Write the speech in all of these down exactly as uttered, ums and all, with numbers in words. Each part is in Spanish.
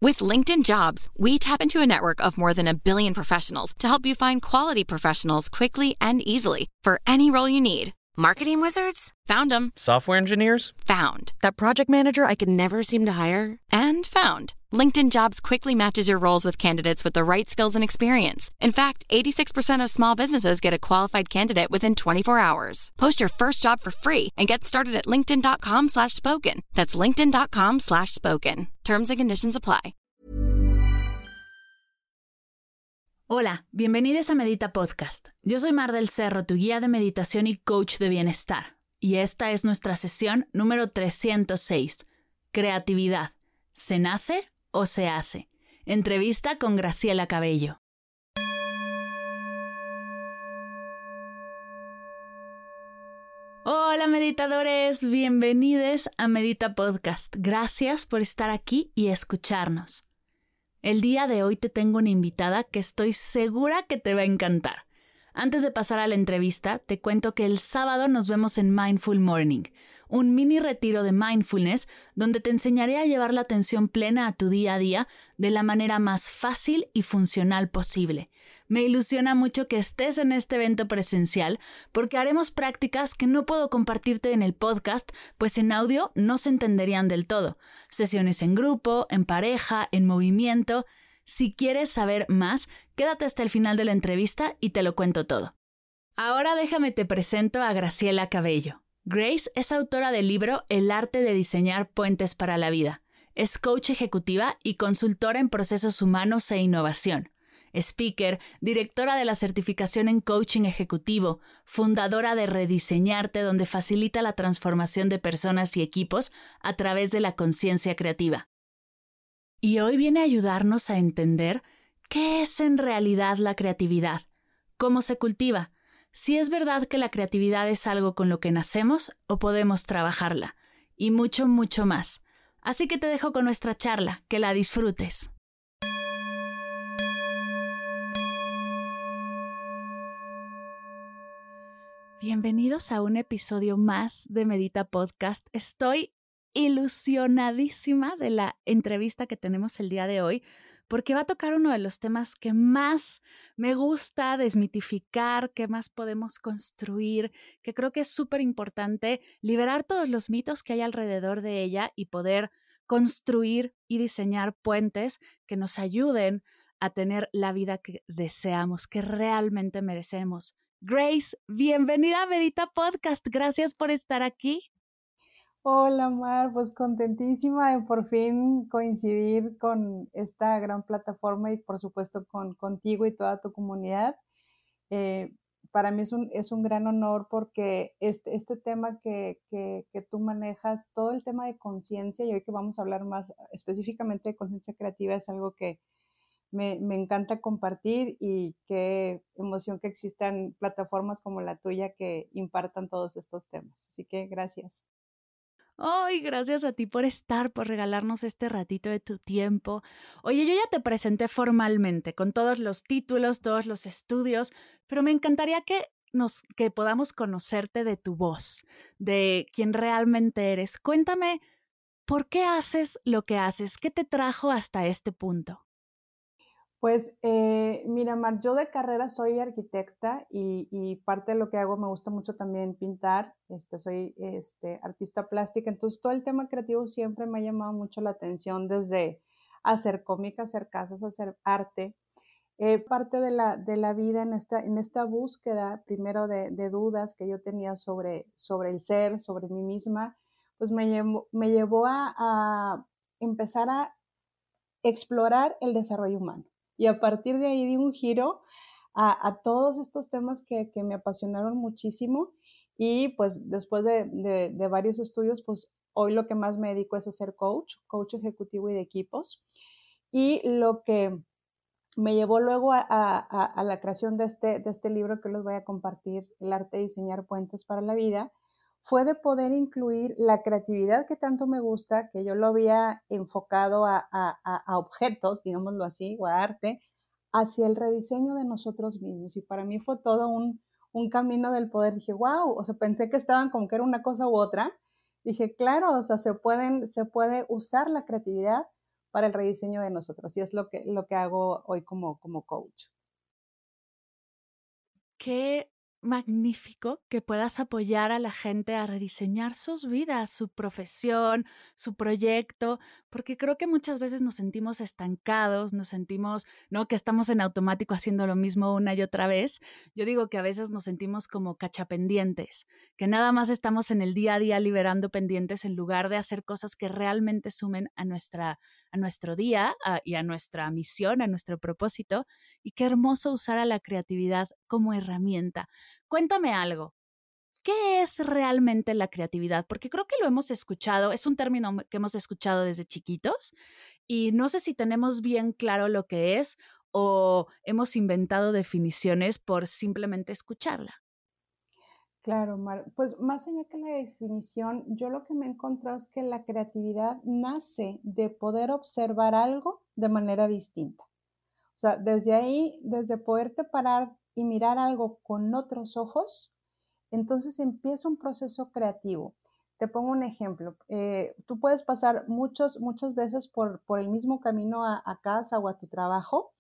With LinkedIn Jobs, we tap into a network of more than a billion professionals to help you find quality professionals quickly and easily for any role you need. Marketing wizards? Found them. Software engineers? Found. That project manager I could never seem to hire? And found. LinkedIn Jobs quickly matches your roles with candidates with the right skills and experience. In fact, eighty-six percent of small businesses get a qualified candidate within twenty-four hours. Post your first job for free and get started at linkedin.com slash spoken. That's linkedin.com slash spoken. Terms and conditions apply. Hola, bienvenidos a Medita Podcast. Yo soy Mar del Cerro, tu guía de meditación y coach de bienestar. Y esta es nuestra sesión número trescientos seis. Creatividad. ¿Se nace o se hace? Entrevista con Graciela Cabello. Hola meditadores, bienvenidos a Medita Podcast. Gracias por estar aquí y escucharnos. El día de hoy te tengo una invitada que estoy segura que te va a encantar. Antes de pasar a la entrevista, te cuento que el sábado nos vemos en Mindful Morning, un mini retiro de mindfulness donde te enseñaré a llevar la atención plena a tu día a día de la manera más fácil y funcional posible. Me ilusiona mucho que estés en este evento presencial porque haremos prácticas que no puedo compartirte en el podcast, pues en audio no se entenderían del todo. Sesiones en grupo, en pareja, en movimiento. Si quieres saber más, quédate hasta el final de la entrevista y te lo cuento todo. Ahora déjame te presento a Graciela Cabello. Grace es autora del libro El arte de diseñar puentes para la vida. Es coach ejecutiva y consultora en procesos humanos e innovación. Speaker, directora de la certificación en coaching ejecutivo, fundadora de Rediseñarte, donde facilita la transformación de personas y equipos a través de la conciencia creativa. Y hoy viene a ayudarnos a entender qué es en realidad la creatividad, cómo se cultiva, si es verdad que la creatividad es algo con lo que nacemos o podemos trabajarla, y mucho, mucho más. Así que te dejo con nuestra charla, que la disfrutes. Bienvenidos a un episodio más de Medita Podcast. Estoy ilusionadísima de la entrevista que tenemos el día de hoy, porque va a tocar uno de los temas que más me gusta desmitificar, que más podemos construir, que creo que es súper importante liberar todos los mitos que hay alrededor de ella y poder construir y diseñar puentes que nos ayuden a tener la vida que deseamos, que realmente merecemos. Grace, bienvenida a Medita Podcast. Gracias por estar aquí. Hola Mar, pues contentísima de por fin coincidir con esta gran plataforma y por supuesto con, contigo y toda tu comunidad. Eh, para mí es un, es un gran honor porque este, este tema que, que, que tú manejas, todo el tema de conciencia, y hoy que vamos a hablar más específicamente de conciencia creativa, es algo que me, me encanta compartir, y qué emoción que existan plataformas como la tuya que impartan todos estos temas. Así que gracias. Ay, gracias a ti por estar, por regalarnos este ratito de tu tiempo. Oye, yo ya te presenté formalmente con todos los títulos, todos los estudios, pero me encantaría que nos, que podamos conocerte de tu voz, de quién realmente eres. Cuéntame, ¿por qué haces lo que haces? ¿Qué te trajo hasta este punto? Pues eh, mira, Mar, yo de carrera soy arquitecta y, y parte de lo que hago me gusta mucho también pintar. Este, soy este, artista plástica, entonces todo el tema creativo siempre me ha llamado mucho la atención, desde hacer cómics, hacer casas, hacer arte. Eh, parte de la, de la vida en esta, en esta búsqueda, primero de, de dudas que yo tenía sobre, sobre el ser, sobre mí misma, pues me llevó, me llevó a, a empezar a explorar el desarrollo humano. Y a partir de ahí di un giro a, a todos estos temas que, que me apasionaron muchísimo, y pues después de, de, de varios estudios, pues hoy lo que más me dedico es a ser coach, coach ejecutivo y de equipos. Y lo que me llevó luego a, a, a la creación de este, de este libro que les voy a compartir, El arte de diseñar puentes para la vida, fue de poder incluir la creatividad que tanto me gusta, que yo lo había enfocado a, a, a objetos, digámoslo así, o a arte, hacia el rediseño de nosotros mismos. Y para mí fue todo un, un camino del poder. Dije, wow, o sea, pensé que estaban como que era una cosa u otra. Dije, claro, o sea, se, pueden, se puede usar la creatividad para el rediseño de nosotros. Y es lo que, lo que hago hoy como, como coach. Qué magnífico que puedas apoyar a la gente a rediseñar sus vidas, su profesión, su proyecto, porque creo que muchas veces nos sentimos estancados, nos sentimos, ¿no?, que estamos en automático haciendo lo mismo una y otra vez. Yo digo que a veces nos sentimos como cachapendientes, que nada más estamos en el día a día liberando pendientes en lugar de hacer cosas que realmente sumen a nuestra, a nuestro día a, y a nuestra misión, a nuestro propósito. Y qué hermoso usar a la creatividad como herramienta. Cuéntame algo. ¿Qué es realmente la creatividad? Porque creo que lo hemos escuchado, es un término que hemos escuchado desde chiquitos y no sé si tenemos bien claro lo que es o hemos inventado definiciones por simplemente escucharla. Claro, Mar. Pues más allá que la definición, yo lo que me he encontrado es que la creatividad nace de poder observar algo de manera distinta. O sea, desde ahí, desde poderte parar y mirar algo con otros ojos, entonces empieza un proceso creativo. Te pongo un ejemplo. Eh, tú puedes pasar muchos, muchas veces por, por el mismo camino a, a casa o a tu trabajo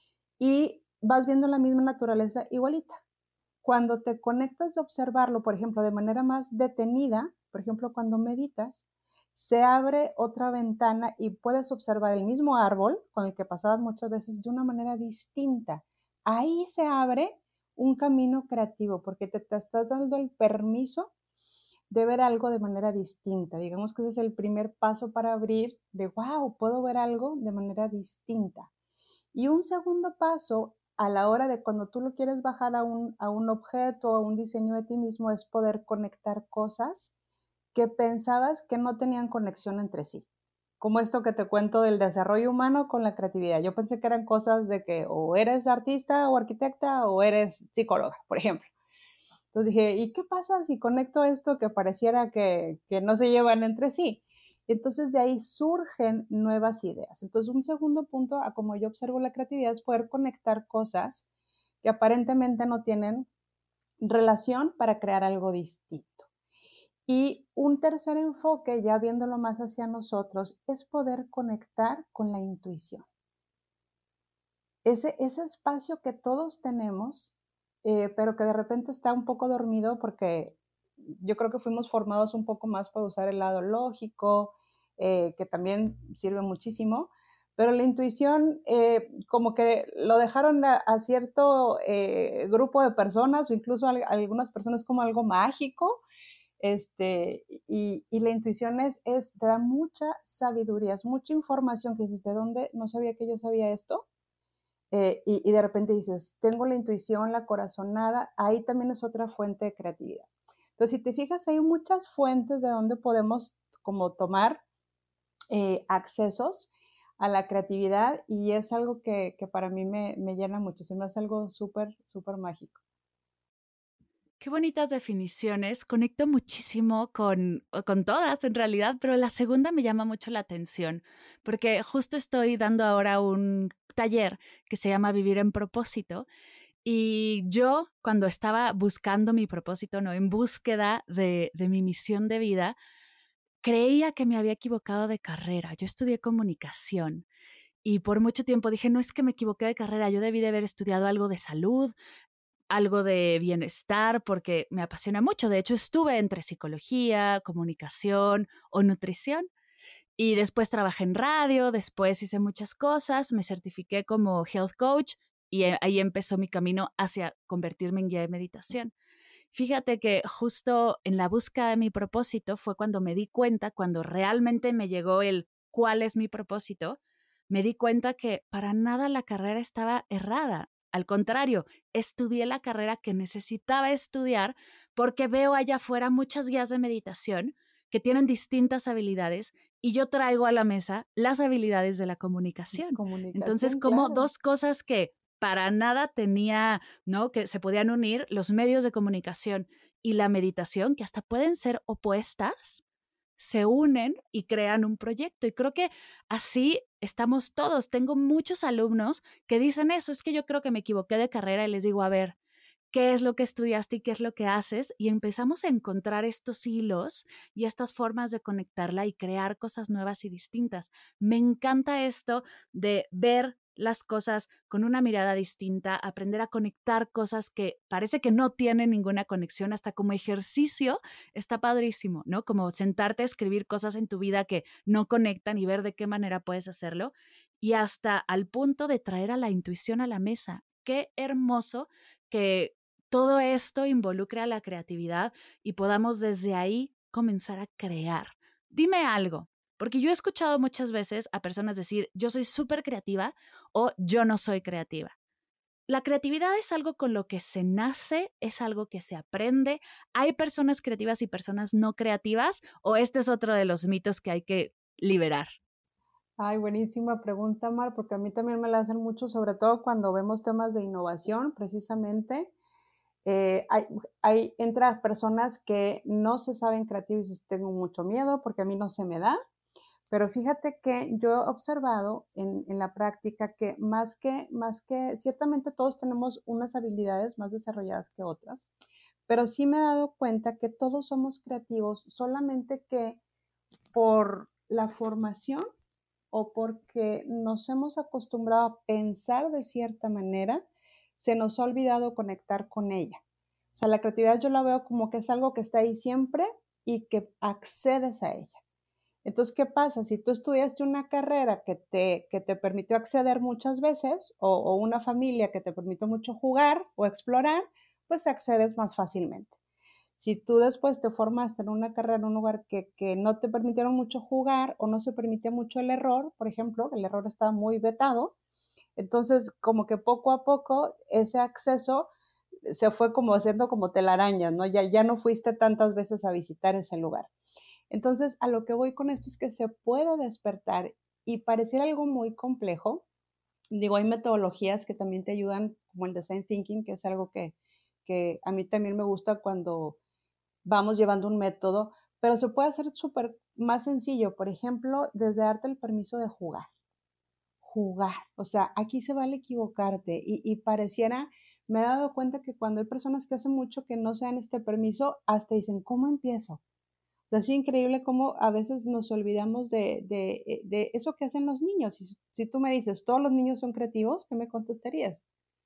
y vas viendo la misma naturaleza igualita. Cuando te conectas a observarlo, por ejemplo, de manera más detenida, por ejemplo, cuando meditas, se abre otra ventana y puedes observar el mismo árbol con el que pasabas muchas veces de una manera distinta. Ahí se abre un camino creativo porque te, te estás dando el permiso de ver algo de manera distinta. Digamos que ese es el primer paso para abrir de, wow, puedo ver algo de manera distinta. Y un segundo paso a la hora de cuando tú lo quieres bajar a un, a un objeto, a un diseño de ti mismo, es poder conectar cosas que pensabas que no tenían conexión entre sí. Como esto que te cuento del desarrollo humano con la creatividad. Yo pensé que eran cosas de que o eres artista o arquitecta o eres psicóloga, por ejemplo. Entonces dije, ¿y qué pasa si conecto esto que pareciera que, que no se llevan entre sí? Entonces de ahí surgen nuevas ideas. Entonces un segundo punto a como yo observo la creatividad es poder conectar cosas que aparentemente no tienen relación para crear algo distinto. Y un tercer enfoque, ya viéndolo más hacia nosotros, es poder conectar con la intuición. Ese, ese espacio que todos tenemos, eh, pero que de repente está un poco dormido porque yo creo que fuimos formados un poco más para usar el lado lógico, eh, que también sirve muchísimo, pero la intuición eh, como que lo dejaron a, a cierto eh, grupo de personas o incluso a, a algunas personas como algo mágico, este, y, y la intuición es, es, te da mucha sabiduría, es mucha información que dices, ¿de dónde? No sabía que yo sabía esto. Eh, y, y de repente dices, tengo la intuición, la corazonada, ahí también es otra fuente de creatividad. Entonces, si te fijas, hay muchas fuentes de donde podemos como tomar eh, accesos a la creatividad y es algo que, que para mí me, me llena mucho, se me hace algo súper, súper mágico. Qué bonitas definiciones, conecto muchísimo con, con todas en realidad, pero la segunda me llama mucho la atención, porque justo estoy dando ahora un taller que se llama Vivir en Propósito y yo cuando estaba buscando mi propósito, no, en búsqueda de, de mi misión de vida, creía que me había equivocado de carrera. Yo estudié comunicación y por mucho tiempo dije, no es que me equivoqué de carrera, yo debí de haber estudiado algo de salud, algo de bienestar, porque me apasiona mucho. De hecho, estuve entre psicología, comunicación o nutrición. Y después trabajé en radio, después hice muchas cosas, me certifiqué como health coach y ahí empezó mi camino hacia convertirme en guía de meditación. Fíjate que justo en la búsqueda de mi propósito fue cuando me di cuenta, cuando realmente me llegó el cuál es mi propósito, me di cuenta que para nada la carrera estaba errada. Al contrario, estudié la carrera que necesitaba estudiar porque veo allá afuera muchas guías de meditación que tienen distintas habilidades y yo traigo a la mesa las habilidades de la comunicación. Comunicación, Entonces, como claro. dos cosas que para nada tenía, ¿no?, que se podían unir, los medios de comunicación y la meditación, que hasta pueden ser opuestas, se unen y crean un proyecto. Y creo que así estamos todos. Tengo muchos alumnos que dicen eso, es que yo creo que me equivoqué de carrera y les digo, a ver, qué es lo que estudiaste y qué es lo que haces, y empezamos a encontrar estos hilos y estas formas de conectarla y crear cosas nuevas y distintas. Me encanta esto de ver las cosas con una mirada distinta, aprender a conectar cosas que parece que no tienen ninguna conexión, hasta como ejercicio está padrísimo, ¿no? Como sentarte a escribir cosas en tu vida que no conectan y ver de qué manera puedes hacerlo, y hasta al punto de traer a la intuición a la mesa. Qué hermoso que todo esto involucre a la creatividad y podamos desde ahí comenzar a crear. Dime algo. Porque yo he escuchado muchas veces a personas decir, yo soy súper creativa o yo no soy creativa. ¿La creatividad es algo con lo que se nace? ¿Es algo que se aprende? ¿Hay personas creativas y personas no creativas? ¿O este es otro de los mitos que hay que liberar? Ay, buenísima pregunta, Mar, porque a mí también me la hacen mucho, sobre todo cuando vemos temas de innovación, precisamente. Eh, hay, hay entre las personas que no se saben creativos y tengo mucho miedo porque a mí no se me da. Pero fíjate que yo he observado en, en la práctica que más que, más que, ciertamente todos tenemos unas habilidades más desarrolladas que otras, pero sí me he dado cuenta que todos somos creativos, solamente que por la formación o porque nos hemos acostumbrado a pensar de cierta manera, se nos ha olvidado conectar con ella. O sea, la creatividad yo la veo como que es algo que está ahí siempre y que accedes a ella. Entonces, ¿qué pasa? Si tú estudiaste una carrera que te, que te permitió acceder muchas veces o, o una familia que te permitió mucho jugar o explorar, pues accedes más fácilmente. Si tú después te formaste en una carrera en un lugar que, que no te permitieron mucho jugar o no se permitía mucho el error, por ejemplo, el error estaba muy vetado, entonces como que poco a poco ese acceso se fue como haciendo como telarañas, ¿no? Ya, ya no fuiste tantas veces a visitar ese lugar. Entonces, a lo que voy con esto es que se puede despertar y pareciera algo muy complejo. Digo, hay metodologías que también te ayudan, como el design thinking, que es algo que, que a mí también me gusta cuando vamos llevando un método, pero se puede hacer súper más sencillo. Por ejemplo, desde darte el permiso de jugar. Jugar. O sea, aquí se vale equivocarte y, y pareciera, me he dado cuenta que cuando hay personas que hacen mucho que no se dan este permiso, hasta dicen, ¿cómo empiezo? O sea, es increíble cómo a veces nos olvidamos de, de, de eso que hacen los niños. Si, si tú me dices, ¿todos los niños son creativos? ¿Qué me contestarías?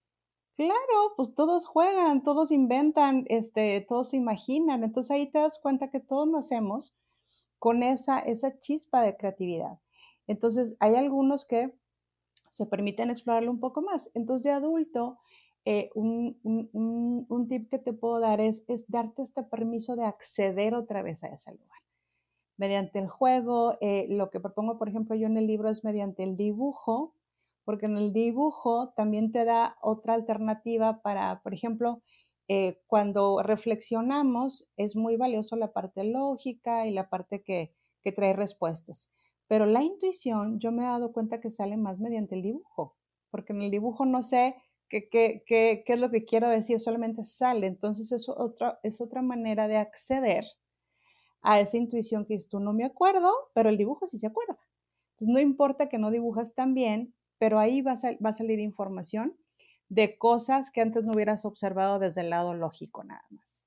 Claro, pues todos juegan, todos inventan, este, todos se imaginan. Entonces ahí te das cuenta que todos nacemos con esa, esa chispa de creatividad. Entonces hay algunos que se permiten explorarlo un poco más. Entonces de adulto, eh, un, un, un, un tip que te puedo dar es, es darte este permiso de acceder otra vez a ese lugar. Mediante el juego, eh, lo que propongo, por ejemplo, yo en el libro es mediante el dibujo, porque en el dibujo también te da otra alternativa para, por ejemplo, eh, cuando reflexionamos es muy valioso la parte lógica y la parte que, que trae respuestas. Pero la intuición, yo me he dado cuenta que sale más mediante el dibujo, porque en el dibujo no sé qué, qué, qué, qué es lo que quiero decir, solamente sale. Entonces es otra, es otra manera de acceder a esa intuición que dices tú, no me acuerdo, pero el dibujo sí se acuerda. Entonces, no importa que no dibujas tan bien, pero ahí va a, sal, va a salir información de cosas que antes no hubieras observado desde el lado lógico nada más.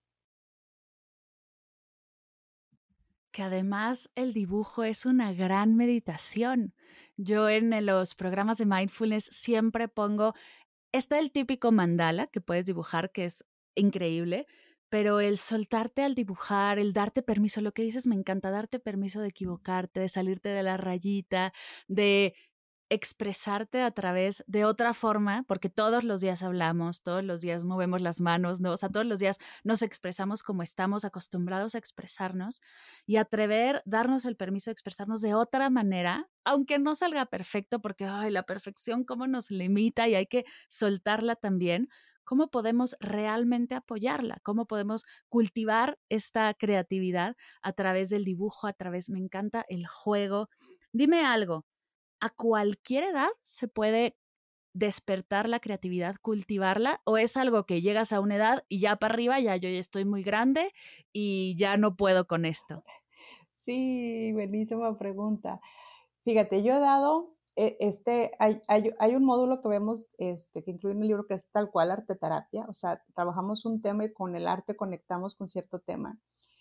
Que además el dibujo es una gran meditación. Yo en los programas de mindfulness siempre pongo, está el típico mandala que puedes dibujar, que es increíble, pero el soltarte al dibujar, el darte permiso, lo que dices me encanta, darte permiso de equivocarte, de salirte de la rayita, de expresarte a través de otra forma, porque todos los días hablamos, todos los días movemos las manos, ¿no? O sea, todos los días nos expresamos como estamos acostumbrados a expresarnos y atrever, darnos el permiso de expresarnos de otra manera, aunque no salga perfecto, porque ay, la perfección cómo nos limita y hay que soltarla también. ¿Cómo podemos realmente apoyarla? ¿Cómo podemos cultivar esta creatividad a través del dibujo, a través, me encanta el juego? Dime algo. ¿A cualquier edad se puede despertar la creatividad, cultivarla? ¿O es algo que llegas a una edad y ya para arriba, ya yo ya estoy muy grande y ya no puedo con esto? Sí, buenísima pregunta. Fíjate, yo he dado este, hay, hay, hay un módulo que vemos este, que incluye en el libro que es tal cual arteterapia, o sea, trabajamos un tema y con el arte conectamos con cierto tema.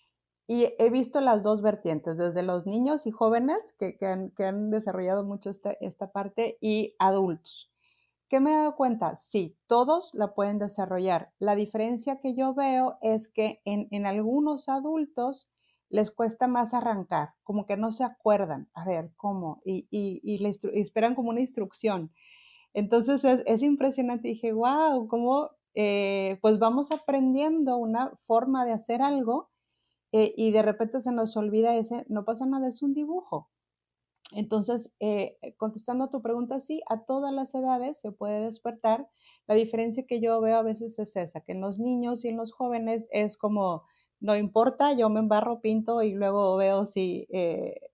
Y he visto las dos vertientes, desde los niños y jóvenes que, que, han, que han desarrollado mucho esta, esta parte y adultos. ¿Qué me he dado cuenta? Sí, todos la pueden desarrollar. La diferencia que yo veo es que en, en algunos adultos les cuesta más arrancar, como que no se acuerdan, a ver, ¿cómo? Y, y, y, le y esperan como una instrucción. Entonces es, es impresionante. Dije, wow, cómo eh, pues vamos aprendiendo una forma de hacer algo eh, y de repente se nos olvida ese, no pasa nada, es un dibujo. Entonces, eh, contestando a tu pregunta, sí, a todas las edades se puede despertar. La diferencia que yo veo a veces es esa, que en los niños y en los jóvenes es como, no importa, yo me embarro, pinto y luego veo si eh,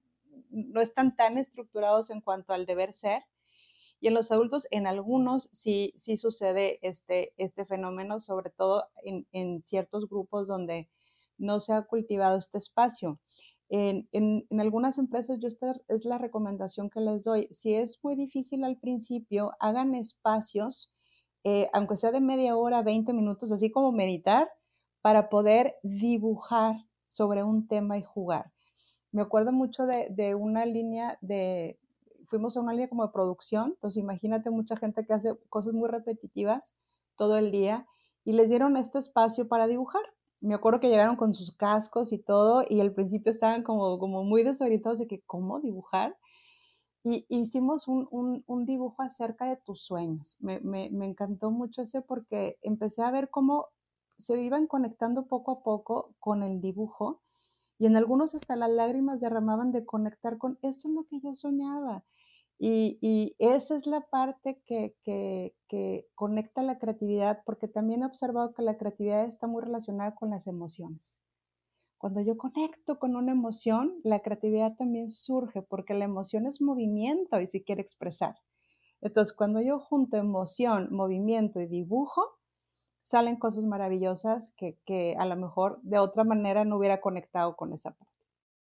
no están tan estructurados en cuanto al deber ser. Y en los adultos, en algunos sí, sí sucede este, este fenómeno, sobre todo en, en ciertos grupos donde no se ha cultivado este espacio. En, en, en, algunas empresas, yo esta es la recomendación que les doy. Si es muy difícil al principio, hagan espacios, eh, aunque sea de media hora, veinte minutos, así como meditar, para poder dibujar sobre un tema y jugar. Me acuerdo mucho de, de una línea de, fuimos a una línea como de producción, entonces imagínate mucha gente que hace cosas muy repetitivas todo el día y les dieron este espacio para dibujar. Me acuerdo que llegaron con sus cascos y todo y al principio estaban como, como muy desorientados de que, ¿cómo dibujar? Y hicimos un, un, un dibujo acerca de tus sueños. Me, me, me encantó mucho ese porque empecé a ver cómo se iban conectando poco a poco con el dibujo y en algunos hasta las lágrimas derramaban de conectar con esto es lo que yo soñaba. Y, y esa es la parte que, que, que conecta la creatividad, porque también he observado que la creatividad está muy relacionada con las emociones. Cuando yo conecto con una emoción, la creatividad también surge, porque la emoción es movimiento y se quiere expresar. Entonces, cuando yo junto emoción, movimiento y dibujo, salen cosas maravillosas que, que a lo mejor de otra manera no hubiera conectado con esa parte.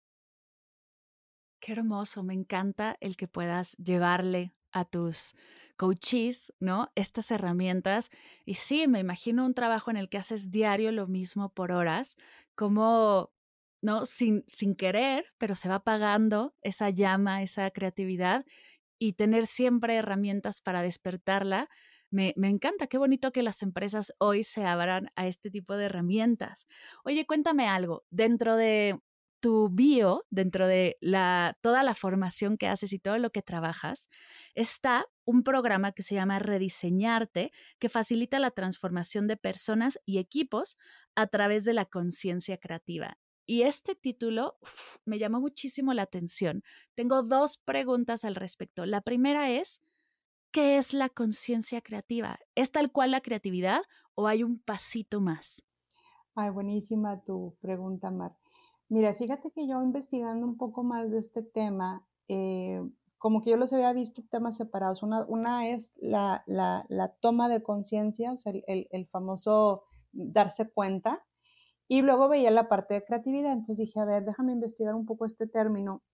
Qué hermoso, me encanta el que puedas llevarle a tus coaches, ¿no? Estas herramientas. Y sí, me imagino un trabajo en el que haces diario lo mismo por horas, como, ¿no? Sin, sin querer, pero se va apagando esa llama, esa creatividad y tener siempre herramientas para despertarla. Me, me encanta, qué bonito que las empresas hoy se abran a este tipo de herramientas. Oye, cuéntame algo, dentro de tu bio, dentro de la, toda la formación que haces y todo lo que trabajas, está un programa que se llama Rediseñarte, que facilita la transformación de personas y equipos a través de la conciencia creativa. Y este título uf, me llamó muchísimo la atención. Tengo dos preguntas al respecto. La primera es, ¿qué es la conciencia creativa? ¿Es tal cual la creatividad o hay un pasito más? Ay, buenísima tu pregunta, Mar. Mira, fíjate que yo investigando un poco más de este tema, eh, como que yo los había visto temas separados. Una, una es la, la, la toma de conciencia, o sea, el, el, el famoso darse cuenta, y luego veía la parte de creatividad, entonces dije, a ver, déjame investigar un poco este término.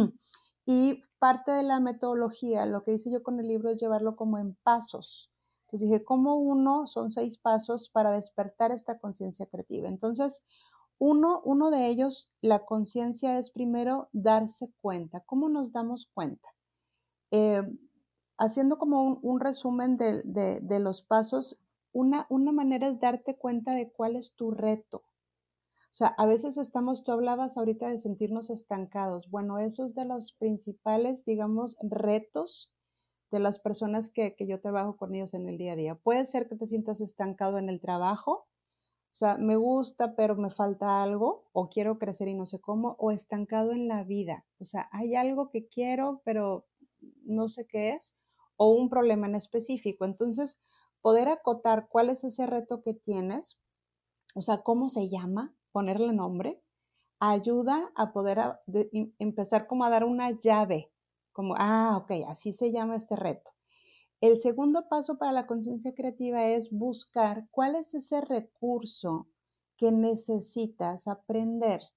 Y parte de la metodología, lo que hice yo con el libro es llevarlo como en pasos. Entonces dije, ¿cómo uno? Son seis pasos para despertar esta conciencia creativa. Entonces, uno, uno de ellos, la conciencia es primero darse cuenta. ¿Cómo nos damos cuenta? Eh, haciendo como un, un resumen de, de, de, los pasos, una, una manera es darte cuenta de cuál es tu reto. O sea, a veces estamos, tú hablabas ahorita de sentirnos estancados. Bueno, eso es de los principales, digamos, retos de las personas que, que yo trabajo con ellos en el día a día. Puede ser que te sientas estancado en el trabajo, o sea, me gusta, pero me falta algo, o quiero crecer y no sé cómo, o estancado en la vida. O sea, hay algo que quiero, pero no sé qué es, o un problema en específico. Entonces, poder acotar cuál es ese reto que tienes, o sea, cómo se llama, ponerle nombre, ayuda a poder a, de, empezar como a dar una llave, como, ah, ok, así se llama este reto. El segundo paso para la conciencia creativa es buscar cuál es ese recurso que necesitas aprender.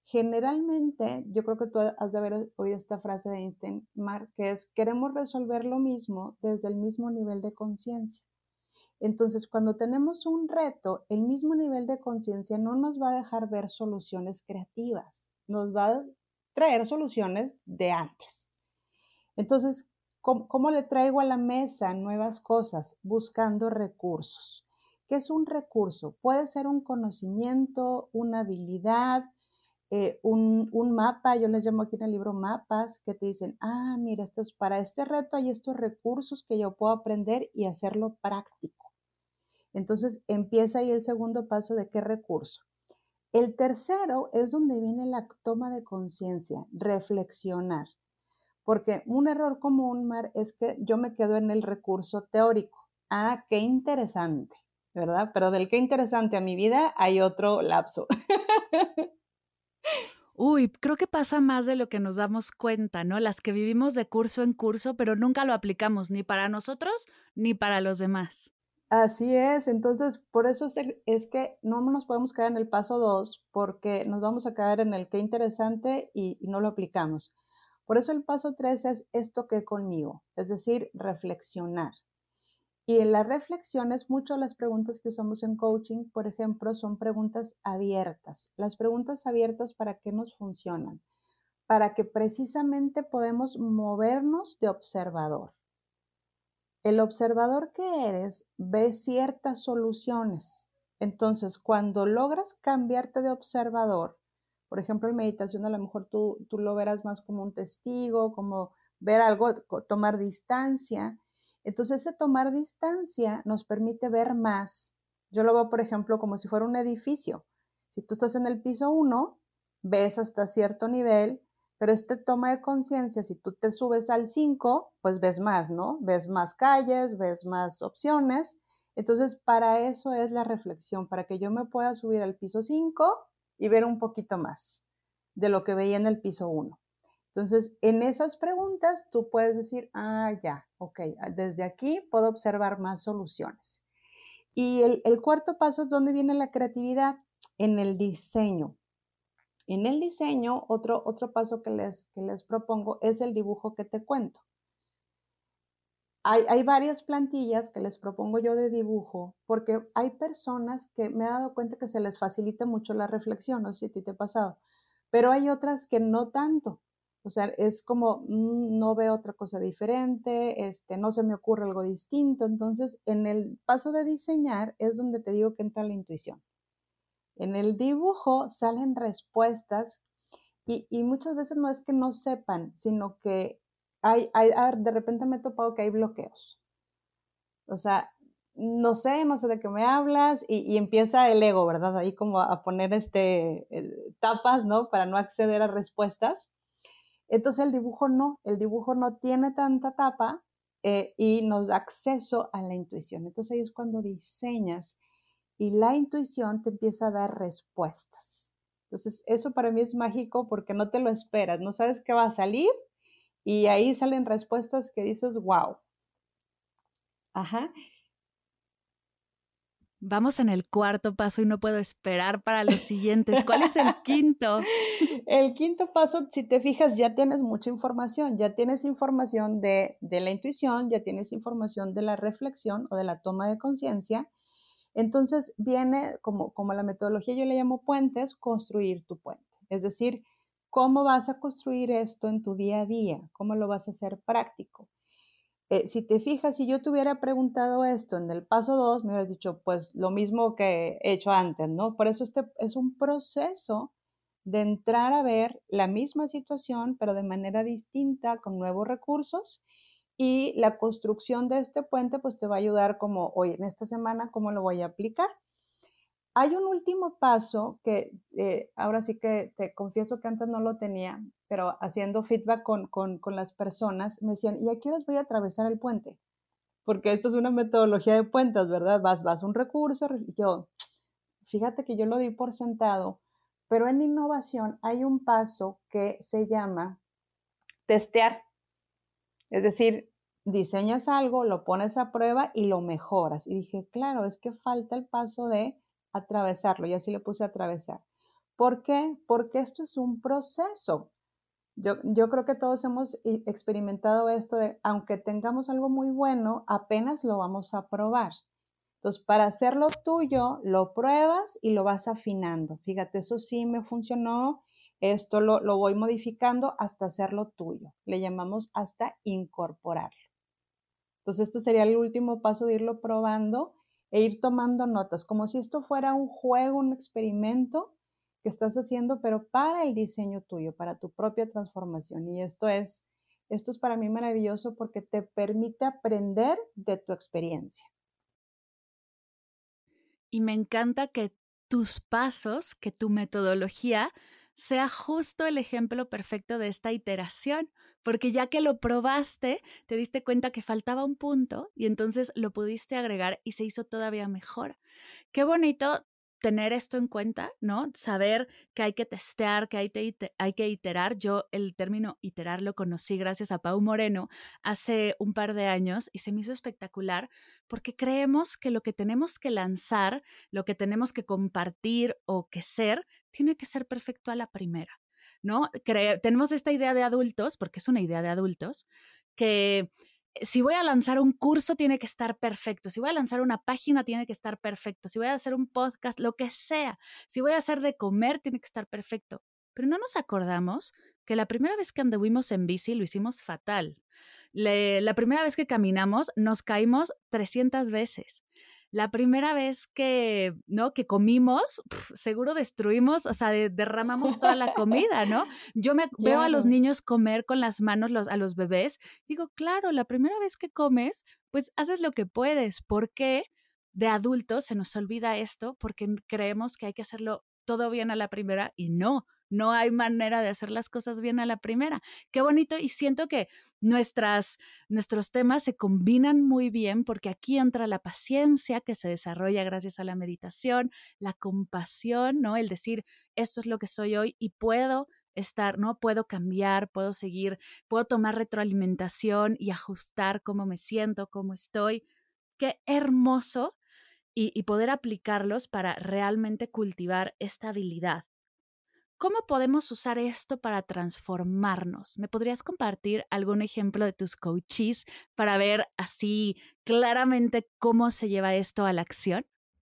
Generalmente, yo creo que tú has de haber oído esta frase de Einstein, Mar, que es, queremos resolver lo mismo desde el mismo nivel de conciencia. Entonces, cuando tenemos un reto, el mismo nivel de conciencia no nos va a dejar ver soluciones creativas, nos va a traer soluciones de antes. Entonces, ¿cómo, cómo le traigo a la mesa nuevas cosas? Buscando recursos. ¿Qué es un recurso? Puede ser un conocimiento, una habilidad, eh, un, un mapa, yo les llamo aquí en el libro mapas, que te dicen, ah, mira, esto es, para este reto hay estos recursos que yo puedo aprender y hacerlo práctico. Entonces empieza ahí el segundo paso de qué recurso. El tercero es donde viene la toma de conciencia, reflexionar. Porque un error común, Mar, es que yo me quedo en el recurso teórico. Ah, qué interesante, ¿verdad? Pero del qué interesante a mi vida hay otro lapso. Uy, creo que pasa más de lo que nos damos cuenta, ¿no? Las que vivimos de curso en curso, pero nunca lo aplicamos ni para nosotros ni para los demás. Así es, entonces por eso es, es que no nos podemos quedar en el paso dos porque nos vamos a quedar en el qué interesante y, y no lo aplicamos. Por eso el paso tres es esto que conmigo, es decir, reflexionar. Y en las reflexiones, muchas de las preguntas que usamos en coaching, por ejemplo, son preguntas abiertas. Las preguntas abiertas, ¿para qué nos funcionan? Para que precisamente podemos movernos de observador. El observador que eres ve ciertas soluciones. Entonces, cuando logras cambiarte de observador, por ejemplo, en meditación a lo mejor tú, tú lo verás más como un testigo, como ver algo, tomar distancia. Entonces, ese tomar distancia nos permite ver más. Yo lo veo, por ejemplo, como si fuera un edificio. Si tú estás en el piso uno, ves hasta cierto nivel, pero este toma de conciencia, si tú te subes al cinco, pues ves más, ¿no? Ves más calles, ves más opciones. Entonces, para eso es la reflexión, para que yo me pueda subir al piso cinco y ver un poquito más de lo que veía en el piso uno. Entonces, en esas preguntas tú puedes decir, ah, ya, ok, desde aquí puedo observar más soluciones. Y el, el cuarto paso es donde viene la creatividad, en el diseño. En el diseño, otro, otro paso que les, que les propongo es el dibujo que te cuento. Hay, hay varias plantillas que les propongo yo de dibujo porque hay personas que me he dado cuenta que se les facilita mucho la reflexión, no sé si a ti te ha pasado, pero hay otras que no tanto. O sea, es como, mmm, no veo otra cosa diferente, este, no se me ocurre algo distinto. Entonces, en el paso de diseñar es donde te digo que entra la intuición. En el dibujo salen respuestas y, y muchas veces no es que no sepan, sino que hay, hay, de repente me he topado que hay bloqueos. O sea, no sé, no sé de qué me hablas y, y empieza el ego, ¿verdad? Ahí como a poner este, eh, tapas, ¿no? Para no acceder a respuestas. Entonces el dibujo no, el dibujo no tiene tanta tapa eh, y nos da acceso a la intuición. Entonces ahí es cuando diseñas y la intuición te empieza a dar respuestas. Entonces, eso para mí es mágico porque no te lo esperas, no sabes qué va a salir y ahí salen respuestas que dices, wow. Ajá. Vamos en el cuarto paso y no puedo esperar para los siguientes. ¿Cuál es el quinto? El quinto paso, si te fijas, ya tienes mucha información, ya tienes información de, de la intuición, ya tienes información de la reflexión o de la toma de conciencia. Entonces viene como, como la metodología, yo le llamo puentes, construir tu puente. Es decir, ¿cómo vas a construir esto en tu día a día? ¿Cómo lo vas a hacer práctico? Eh, si te fijas, si yo te hubiera preguntado esto en el paso dos, me hubieras dicho, pues lo mismo que he hecho antes, ¿no? Por eso este es un proceso de entrar a ver la misma situación, pero de manera distinta, con nuevos recursos. Y la construcción de este puente, pues te va a ayudar como, hoy en esta semana, ¿cómo lo voy a aplicar? Hay un último paso que eh, ahora sí que te confieso que antes no lo tenía, pero haciendo feedback con, con, con las personas, me decían, ¿y a qué horas voy a atravesar el puente? Porque esto es una metodología de puentes, ¿verdad? Vas, vas un recurso, y yo, fíjate que yo lo di por sentado, pero en innovación hay un paso que se llama testear. Es decir, diseñas algo, lo pones a prueba y lo mejoras. Y dije, claro, es que falta el paso de atravesarlo, y así le puse a atravesar. ¿Por qué? Porque esto es un proceso. Yo, yo creo que todos hemos experimentado esto de, aunque tengamos algo muy bueno, apenas lo vamos a probar. Entonces, para hacerlo tuyo, lo pruebas y lo vas afinando. Fíjate, eso sí me funcionó, esto lo, lo voy modificando hasta hacerlo tuyo. Le llamamos hasta incorporarlo. Entonces, este sería el último paso de irlo probando e ir tomando notas, como si esto fuera un juego, un experimento que estás haciendo, pero para el diseño tuyo, para tu propia transformación. Y esto es, esto es para mí maravilloso porque te permite aprender de tu experiencia. Y me encanta que tus pasos, que tu metodología sea justo el ejemplo perfecto de esta iteración, porque ya que lo probaste, te diste cuenta que faltaba un punto y entonces lo pudiste agregar y se hizo todavía mejor. Qué bonito tener esto en cuenta, ¿no? Saber que hay que testear, que hay, te, hay que iterar. Yo el término iterar lo conocí gracias a Pau Moreno hace un par de años y se me hizo espectacular porque creemos que lo que tenemos que lanzar, lo que tenemos que compartir o que ser, tiene que ser perfecto a la primera, ¿no? Cre- tenemos esta idea de adultos, porque es una idea de adultos, que si voy a lanzar un curso tiene que estar perfecto, si voy a lanzar una página tiene que estar perfecto, si voy a hacer un podcast, lo que sea, si voy a hacer de comer tiene que estar perfecto. Pero no nos acordamos que la primera vez que anduvimos en bici lo hicimos fatal. Le, la primera vez que caminamos nos caímos trescientas veces. La primera vez que, ¿no? que comimos, pf, seguro destruimos, o sea, de, derramamos toda la comida, ¿no? Yo me claro. veo a los niños comer con las manos, los, a los bebés, digo, claro, la primera vez que comes, pues haces lo que puedes. ¿Por qué de adultos se nos olvida esto? Porque creemos que hay que hacerlo todo bien a la primera y no, no hay manera de hacer las cosas bien a la primera. Qué bonito, y siento que nuestras, nuestros temas se combinan muy bien porque aquí entra la paciencia que se desarrolla gracias a la meditación, la compasión, ¿no? El decir, esto es lo que soy hoy y puedo estar, ¿no? Puedo cambiar, puedo seguir, puedo tomar retroalimentación y ajustar cómo me siento, cómo estoy. Qué hermoso y, y poder aplicarlos para realmente cultivar esta habilidad. ¿Cómo podemos usar esto para transformarnos? ¿Me podrías compartir algún ejemplo de tus coaches para ver así claramente cómo se lleva esto a la acción?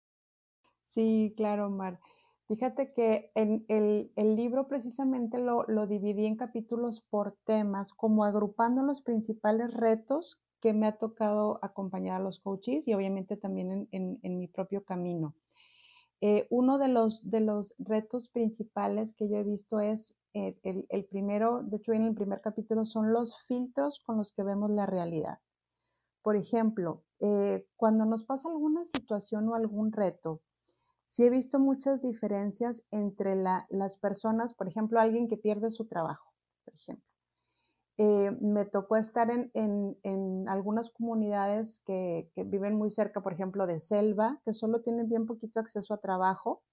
Sí, claro, Mar. Fíjate que en el, el libro precisamente lo, lo dividí en capítulos por temas, como agrupando los principales retos que me ha tocado acompañar a los coaches y obviamente también en, en, en mi propio camino. Eh, uno de los, de los retos principales que yo he visto es, eh, el, el primero, de hecho en el primer capítulo, son los filtros con los que vemos la realidad. Por ejemplo, eh, cuando nos pasa alguna situación o algún reto, sí he visto muchas diferencias entre la, las personas, por ejemplo, alguien que pierde su trabajo, por ejemplo. Eh, me tocó estar en, en, en algunas comunidades que, que viven muy cerca, por ejemplo, de selva, que solo tienen bien poquito acceso a trabajo.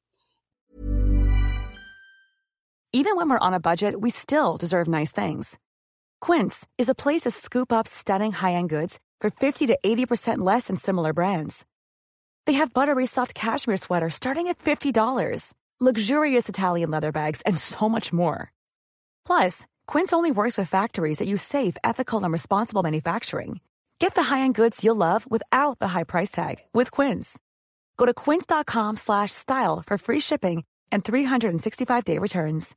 Even when we're on a budget, we still deserve nice things. Quince is a place to scoop up stunning high-end goods for fifty to eighty percent less than similar brands. They have buttery soft cashmere sweaters starting at fifty dollars, luxurious Italian leather bags, and so much more. Plus, Quince only works with factories that use safe, ethical, and responsible manufacturing. Get the high-end goods you'll love without the high price tag with Quince. Go to quince.com slash style for free shipping and three sixty-five day returns.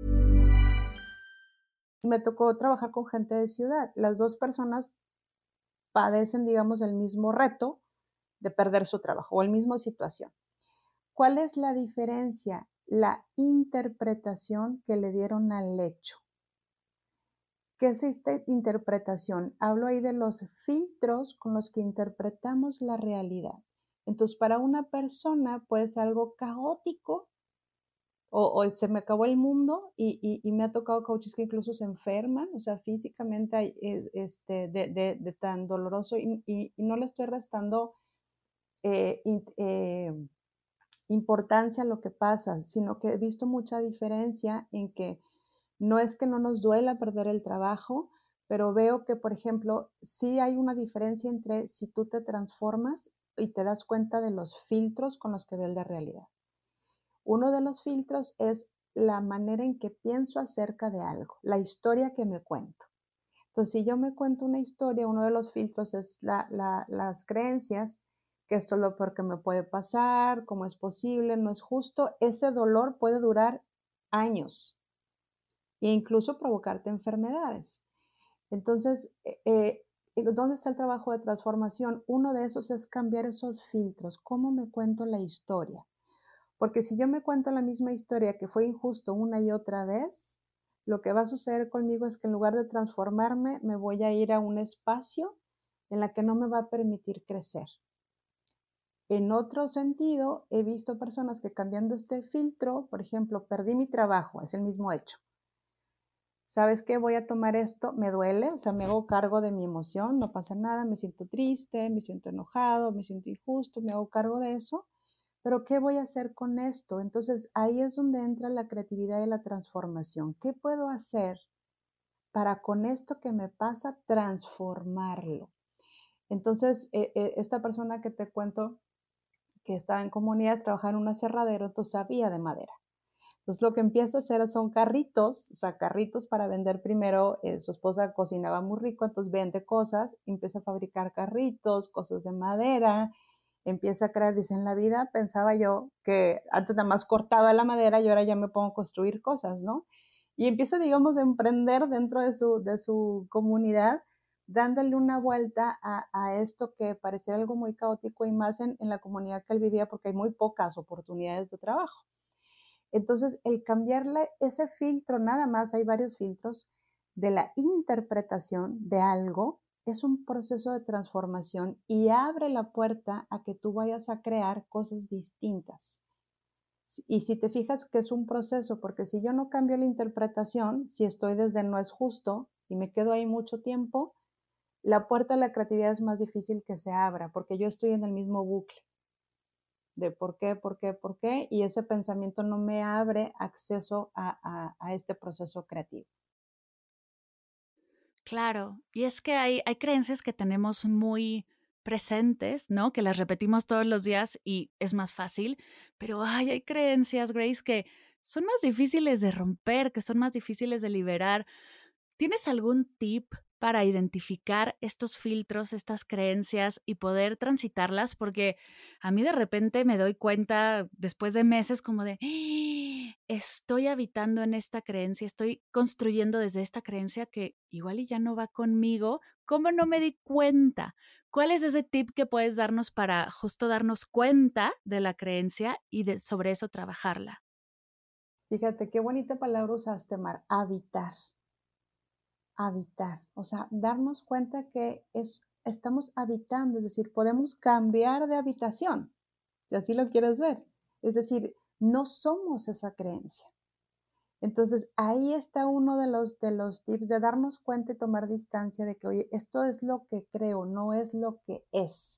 Me tocó trabajar con gente de ciudad. Las dos personas padecen, digamos, el mismo reto de perder su trabajo o la misma situación. ¿Cuál es la diferencia? La interpretación que le dieron al hecho. ¿Qué es esta interpretación? Hablo ahí de los filtros con los que interpretamos la realidad. Entonces, para una persona puede ser algo caótico o, o se me acabó el mundo y, y, y me ha tocado coaches que incluso se enferman, o sea, físicamente este, de, de, de tan doloroso y, y, y no le estoy restando eh, eh, importancia a lo que pasa, sino que he visto mucha diferencia en que no es que no nos duela perder el trabajo, pero veo que, por ejemplo, sí hay una diferencia entre si tú te transformas y te das cuenta de los filtros con los que ves la realidad. Uno de los filtros es la manera en que pienso acerca de algo, la historia que me cuento. Entonces, si yo me cuento una historia, uno de los filtros es la, la, las creencias, que esto es lo peor que me puede pasar, cómo es posible, no es justo. Ese dolor puede durar años e incluso provocarte enfermedades. Entonces, eh, ¿dónde está el trabajo de transformación? Uno de esos es cambiar esos filtros. ¿Cómo me cuento la historia? Porque si yo me cuento la misma historia que fue injusto una y otra vez, lo que va a suceder conmigo es que en lugar de transformarme, me voy a ir a un espacio en la que no me va a permitir crecer. En otro sentido, he visto personas que cambiando este filtro, por ejemplo, perdí mi trabajo, es el mismo hecho. ¿Sabes qué? Voy a tomar esto, me duele, o sea, me hago cargo de mi emoción, no pasa nada, me siento triste, me siento enojado, me siento injusto, me hago cargo de eso, pero ¿qué voy a hacer con esto? Entonces, ahí es donde entra la creatividad y la transformación. ¿Qué puedo hacer para con esto que me pasa transformarlo? Entonces, eh, eh, esta persona que te cuento que estaba en comunidades, trabajaba en un aserradero, entonces sabía de madera. Entonces lo que empieza a hacer son carritos, o sea, carritos para vender primero. Eh, su esposa cocinaba muy rico, entonces vende cosas, empieza a fabricar carritos, cosas de madera, empieza a crear, dice, en la vida pensaba yo que antes nada más cortaba la madera y ahora ya me pongo a construir cosas, ¿no? Y empieza, digamos, a emprender dentro de su, de su comunidad, dándole una vuelta a, a esto que parecía algo muy caótico y más en, en la comunidad que él vivía porque hay muy pocas oportunidades de trabajo. Entonces, el cambiarle ese filtro, nada más, hay varios filtros, de la interpretación de algo, es un proceso de transformación y abre la puerta a que tú vayas a crear cosas distintas. Y si te fijas que es un proceso, porque si yo no cambio la interpretación, si estoy desde no es justo y me quedo ahí mucho tiempo, la puerta a la creatividad es más difícil que se abra, porque yo estoy en el mismo bucle de por qué, por qué, por qué, y ese pensamiento no me abre acceso a, a, a este proceso creativo. Claro, y es que hay, hay creencias que tenemos muy presentes, ¿no? Que las repetimos todos los días y es más fácil, pero ay, hay creencias, Grace, que son más difíciles de romper, que son más difíciles de liberar. ¿Tienes algún tip para identificar estos filtros, estas creencias y poder transitarlas? Porque a mí de repente me doy cuenta después de meses como de, ¡ah! Estoy habitando en esta creencia, estoy construyendo desde esta creencia que igual y ya no va conmigo. ¿Cómo no me di cuenta? ¿Cuál es ese tip que puedes darnos para justo darnos cuenta de la creencia y de, sobre eso trabajarla? Fíjate qué bonita palabra usaste, Mar, habitar. Habitar, o sea, darnos cuenta que es, estamos habitando, es decir, podemos cambiar de habitación, si así lo quieres ver. Es decir, no somos esa creencia. Entonces, ahí está uno de los, de los tips de darnos cuenta y tomar distancia de que, oye, esto es lo que creo, no es lo que es.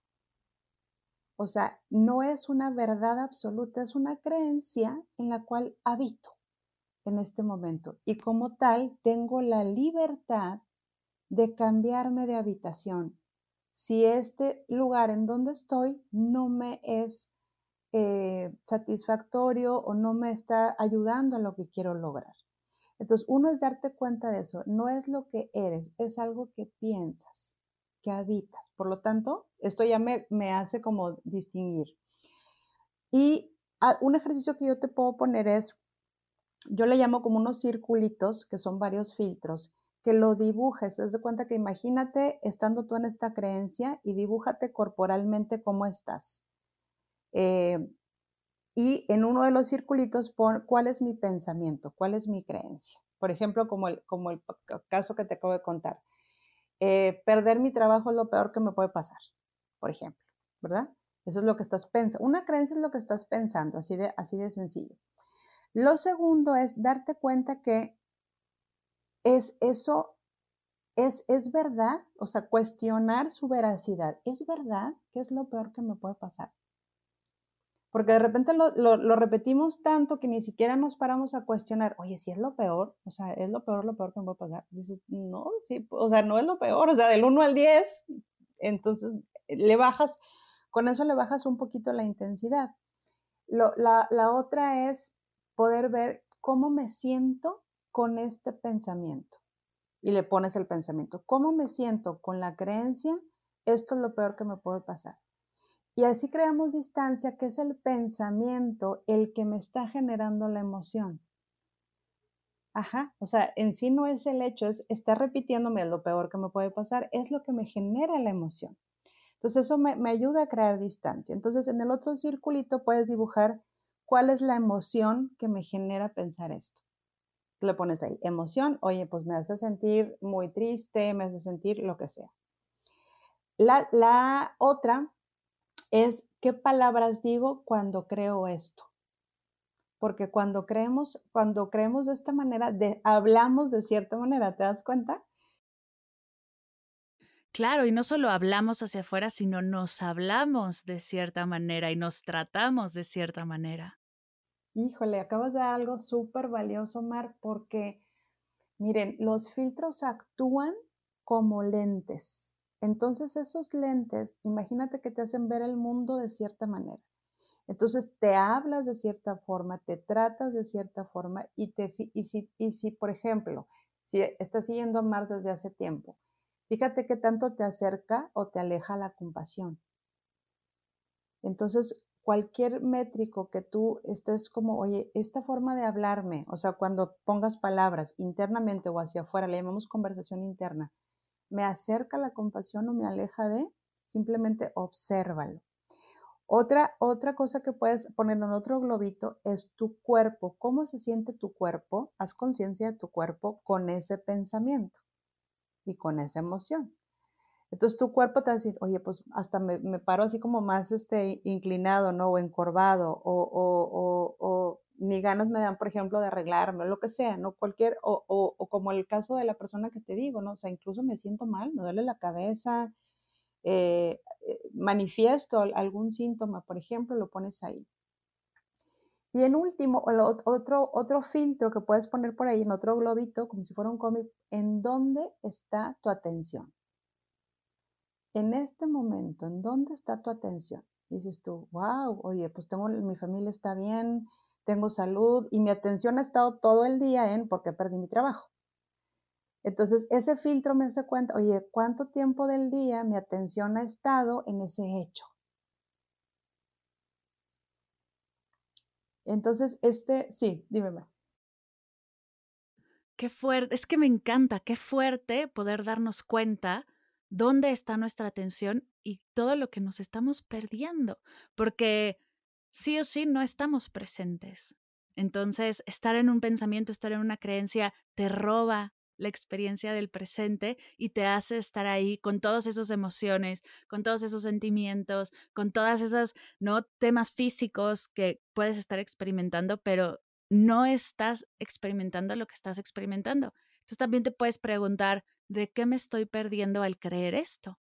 O sea, no es una verdad absoluta, es una creencia en la cual habito en este momento. Y como tal, tengo la libertad de cambiarme de habitación. Si este lugar en donde estoy no me es eh, satisfactorio o no me está ayudando a lo que quiero lograr. Entonces, uno es darte cuenta de eso. No es lo que eres, es algo que piensas, que habitas. Por lo tanto, esto ya me, me hace como distinguir. Y un ejercicio que yo te puedo poner es, yo le llamo como unos circulitos, que son varios filtros, que lo dibujes. Haz de cuenta que imagínate estando tú en esta creencia y dibújate corporalmente cómo estás. Eh, y en uno de los circulitos pon cuál es mi pensamiento, cuál es mi creencia. Por ejemplo, como el, como el caso que te acabo de contar. Eh, perder mi trabajo es lo peor que me puede pasar, por ejemplo, ¿verdad? Eso es lo que estás pensando. Una creencia es lo que estás pensando, así de, así de sencillo. Lo segundo es darte cuenta que es eso, es, es verdad, o sea, cuestionar su veracidad. ¿Es verdad que es lo peor que me puede pasar? Porque de repente lo, lo, lo repetimos tanto que ni siquiera nos paramos a cuestionar, oye, si es lo peor, o sea, es lo peor, lo peor que me puede pasar. Dices, no, sí, o sea, no es lo peor, o sea, del uno al diez, entonces le bajas, con eso le bajas un poquito la intensidad. Lo, la, la otra es poder ver ¿cómo me siento con este pensamiento? Y le pones el pensamiento. ¿Cómo me siento con la creencia? Esto es lo peor que me puede pasar. Y así creamos distancia, que es el pensamiento el que me está generando la emoción. Ajá, o sea, en sí no es el hecho, es estar repitiéndome lo peor que me puede pasar, es lo que me genera la emoción. Entonces eso me, me ayuda a crear distancia. Entonces en el otro circulito puedes dibujar cuál es la emoción que me genera pensar esto. Le pones ahí, emoción, oye, pues me hace sentir muy triste, me hace sentir lo que sea. La, la otra es qué palabras digo cuando creo esto. Porque cuando creemos, cuando creemos de esta manera, de, hablamos de cierta manera, ¿te das cuenta? Claro, y no solo hablamos hacia afuera, sino nos hablamos de cierta manera y nos tratamos de cierta manera. Híjole, acabas de dar algo súper valioso, Mar, porque miren, los filtros actúan como lentes. Entonces esos lentes, imagínate que te hacen ver el mundo de cierta manera. Entonces te hablas de cierta forma, te tratas de cierta forma y, te, y, si, y si, por ejemplo, si estás siguiendo a Mar desde hace tiempo, fíjate qué tanto te acerca o te aleja la compasión. Entonces, cualquier métrico que tú estés como, oye, esta forma de hablarme, o sea, cuando pongas palabras internamente o hacia afuera, le llamamos conversación interna, ¿me acerca la compasión o me aleja de? Simplemente obsérvalo. Otra, otra cosa que puedes poner en otro globito es tu cuerpo. ¿Cómo se siente tu cuerpo? Haz conciencia de tu cuerpo con ese pensamiento y con esa emoción. Entonces tu cuerpo te va a decir, oye, pues hasta me, me paro así como más este, inclinado, ¿no? O encorvado, o, o, o, o ni ganas me dan, por ejemplo, de arreglarme, o lo que sea, ¿no? Cualquier, o, o, o como el caso de la persona que te digo, ¿no? O sea, incluso me siento mal, me duele la cabeza, eh, eh, manifiesto algún síntoma, por ejemplo, lo pones ahí. Y en último, el otro, otro filtro que puedes poner por ahí, en otro globito, como si fuera un cómic, ¿en dónde está tu atención? En este momento, ¿en dónde está tu atención? Dices tú, wow, oye, pues tengo, mi familia está bien, tengo salud y mi atención ha estado todo el día en porque perdí mi trabajo. Entonces, ese filtro me hace cuenta, oye, ¿cuánto tiempo del día mi atención ha estado en ese hecho? Entonces, este, sí, dime. Qué fuerte, es que me encanta, qué fuerte poder darnos cuenta dónde está nuestra atención y todo lo que nos estamos perdiendo, porque sí o sí no estamos presentes. Entonces, estar en un pensamiento, estar en una creencia, te roba la experiencia del presente y te hace estar ahí con todas esas emociones, con todos esos sentimientos, con todas esas, ¿no? Temas físicos que puedes estar experimentando, pero no estás experimentando lo que estás experimentando. Entonces también te puedes preguntar, ¿de qué me estoy perdiendo al creer esto?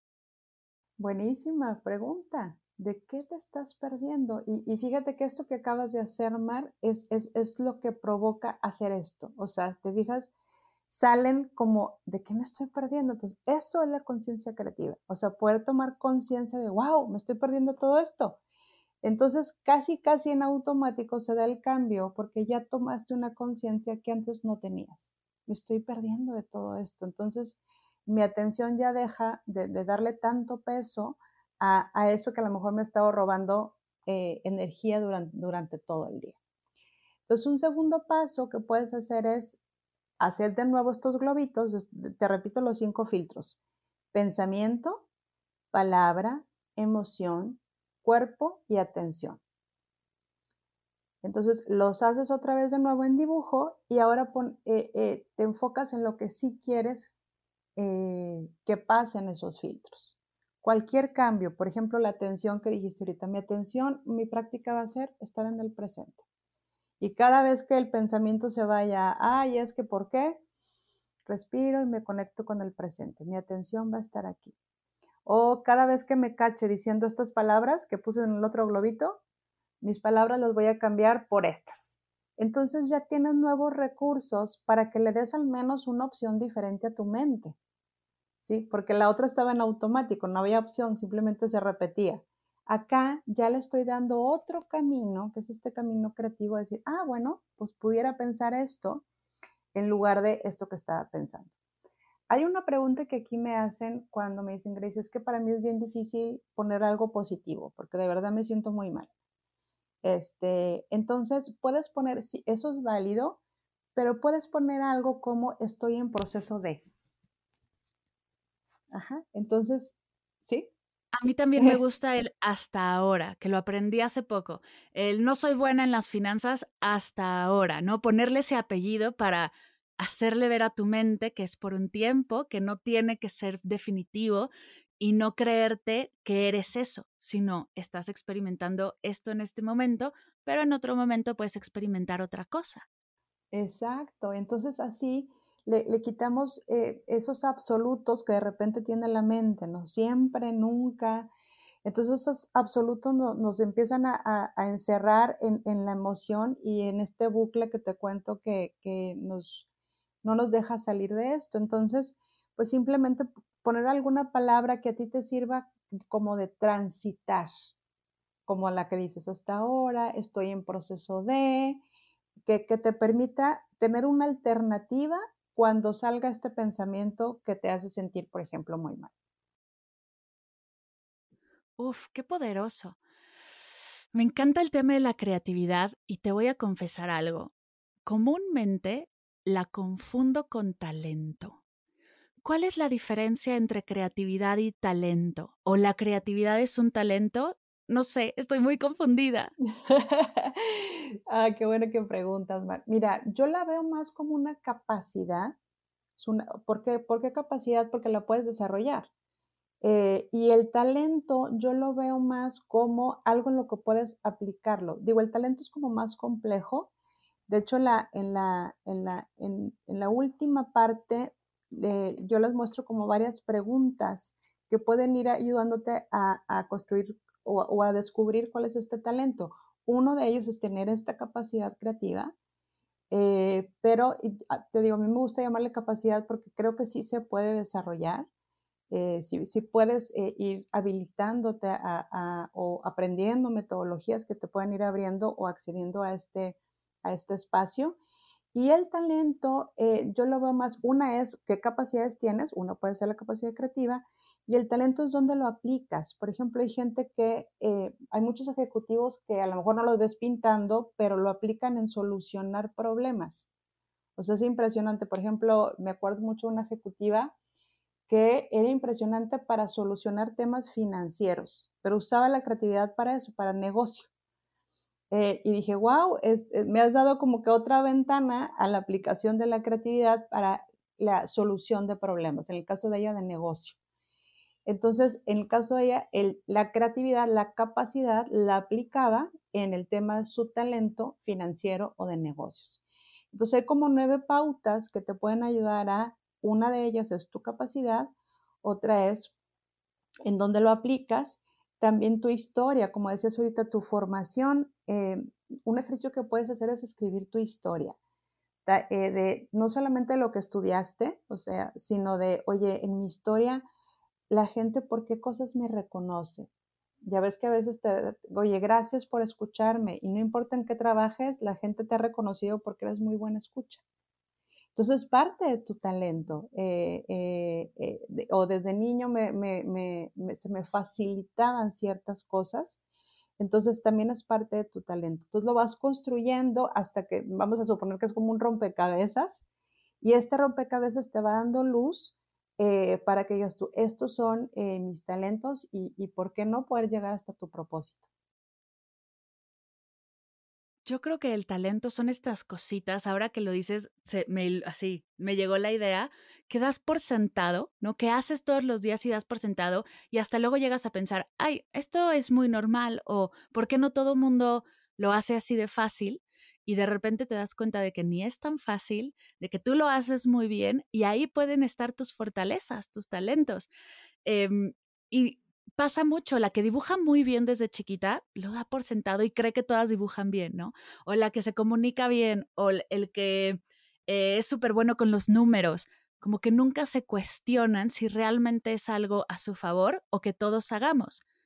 Buenísima pregunta. ¿De qué te estás perdiendo? Y, y fíjate que esto que acabas de hacer, Mar, es, es, es lo que provoca hacer esto. O sea, te fijas, salen como, ¿de qué me estoy perdiendo? Entonces, eso es la conciencia creativa. O sea, poder tomar conciencia de, wow, me estoy perdiendo todo esto. Entonces, casi, casi en automático se da el cambio porque ya tomaste una conciencia que antes no tenías. Me estoy perdiendo de todo esto. Entonces, mi atención ya deja de, de darle tanto peso a, a, eso que a lo mejor me estaba robando eh, energía durante, durante todo el día. Entonces, un segundo paso que puedes hacer es hacer de nuevo estos globitos. Te repito los cinco filtros. Pensamiento, palabra, emoción, cuerpo y atención. Entonces los haces otra vez de nuevo en dibujo y ahora pon, eh, eh, te enfocas en lo que sí quieres eh, que pasen esos filtros. Cualquier cambio, por ejemplo, la atención que dijiste ahorita, mi atención, mi práctica va a ser estar en el presente. Y cada vez que el pensamiento se vaya, ay, es que ¿por qué? Respiro y me conecto con el presente. Mi atención va a estar aquí. O cada vez que me cache diciendo estas palabras que puse en el otro globito, mis palabras las voy a cambiar por estas. Entonces ya tienes nuevos recursos para que le des al menos una opción diferente a tu mente, ¿sí? Porque la otra estaba en automático, no había opción, simplemente se repetía. Acá ya le estoy dando otro camino, que es este camino creativo, de decir, ah, bueno, pues pudiera pensar esto en lugar de esto que estaba pensando. Hay una pregunta que aquí me hacen cuando me dicen, Grace, es que para mí es bien difícil poner algo positivo, porque de verdad me siento muy mal. Este, entonces, puedes poner, sí, eso es válido, pero puedes poner algo como estoy en proceso de. Ajá, entonces, ¿sí? A mí también me gusta el hasta ahora, que lo aprendí hace poco. El no soy buena en las finanzas hasta ahora, ¿no? Ponerle ese apellido para hacerle ver a tu mente que es por un tiempo, que no tiene que ser definitivo y no creerte que eres eso, sino estás experimentando esto en este momento, pero en otro momento puedes experimentar otra cosa. Exacto, entonces así le, le quitamos eh, esos absolutos que de repente tiene la mente, ¿no? Siempre, nunca. Entonces esos absolutos no, nos empiezan a, a, a encerrar en, en, la emoción y en este bucle que te cuento que, que nos, no nos deja salir de esto. Entonces, pues simplemente poner alguna palabra que a ti te sirva como de transitar, como la que dices hasta ahora, estoy en proceso de, que, que te permita tener una alternativa cuando salga este pensamiento que te hace sentir, por ejemplo, muy mal. Uf, qué poderoso. Me encanta el tema de la creatividad y te voy a confesar algo. Comúnmente la confundo con talento. ¿Cuál es la diferencia entre creatividad y talento? ¿O la creatividad es un talento? No sé, estoy muy confundida. Ah, qué bueno que preguntas, Mar. Mira, yo la veo más como una capacidad. Es una, ¿por qué? ¿Por qué capacidad? Porque la puedes desarrollar. Eh, y el talento yo lo veo más como algo en lo que puedes aplicarlo. Digo, el talento es como más complejo. De hecho, la, en, la, en, la, en, en la última parte eh, yo les muestro como varias preguntas que pueden ir ayudándote a, a construir o, o a descubrir cuál es este talento. Uno de ellos es tener esta capacidad creativa, eh, pero te digo, a mí me gusta llamarle capacidad porque creo que sí se puede desarrollar. Eh, si, si, puedes eh, ir habilitándote a, a, o aprendiendo metodologías que te puedan ir abriendo o accediendo a este, a este espacio. Y el talento, eh, yo lo veo más, una es qué capacidades tienes, uno puede ser la capacidad creativa, y el talento es donde lo aplicas. Por ejemplo, hay gente que, eh, hay muchos ejecutivos que a lo mejor no los ves pintando, pero lo aplican en solucionar problemas. O sea, es impresionante. Por ejemplo, me acuerdo mucho de una ejecutiva que era impresionante para solucionar temas financieros, pero usaba la creatividad para eso, para negocio. Eh, y dije, wow, es, me has dado como que otra ventana a la aplicación de la creatividad para la solución de problemas, en el caso de ella de negocio. Entonces, en el caso de ella, el, la creatividad, la capacidad la aplicaba en el tema de su talento financiero o de negocios. Entonces, hay como nueve pautas que te pueden ayudar a, una de ellas es tu capacidad, otra es en dónde lo aplicas, también tu historia, como decías ahorita, tu formación. Eh, un ejercicio que puedes hacer es escribir tu historia, eh, de no solamente lo que estudiaste, o sea, sino de, oye, en mi historia, la gente, ¿por qué cosas me reconoce? Ya ves que a veces te, oye, gracias por escucharme, y no importa en qué trabajes, la gente te ha reconocido porque eres muy buena escucha. Entonces, parte de tu talento, eh, eh, eh, de, o desde niño me, me, me, me, se me facilitaban ciertas cosas, entonces también es parte de tu talento. Entonces lo vas construyendo hasta que, vamos a suponer que es como un rompecabezas, y este rompecabezas te va dando luz eh, para que digas tú, estos son eh, mis talentos y, y por qué no poder llegar hasta tu propósito. Yo creo que el talento son estas cositas, ahora que lo dices, se, me, así, me llegó la idea, que das por sentado, ¿no? Que haces todos los días y das por sentado y hasta luego llegas a pensar, ay, esto es muy normal o ¿por qué no todo el mundo lo hace así de fácil? Y de repente te das cuenta de que ni es tan fácil, de que tú lo haces muy bien y ahí pueden estar tus fortalezas, tus talentos. Eh, y pasa mucho, la que dibuja muy bien desde chiquita lo da por sentado y cree que todas dibujan bien, ¿no? O la que se comunica bien, o el que eh, es súper bueno con los números, como que nunca se cuestionan si realmente es algo a su favor o que todos hagamos.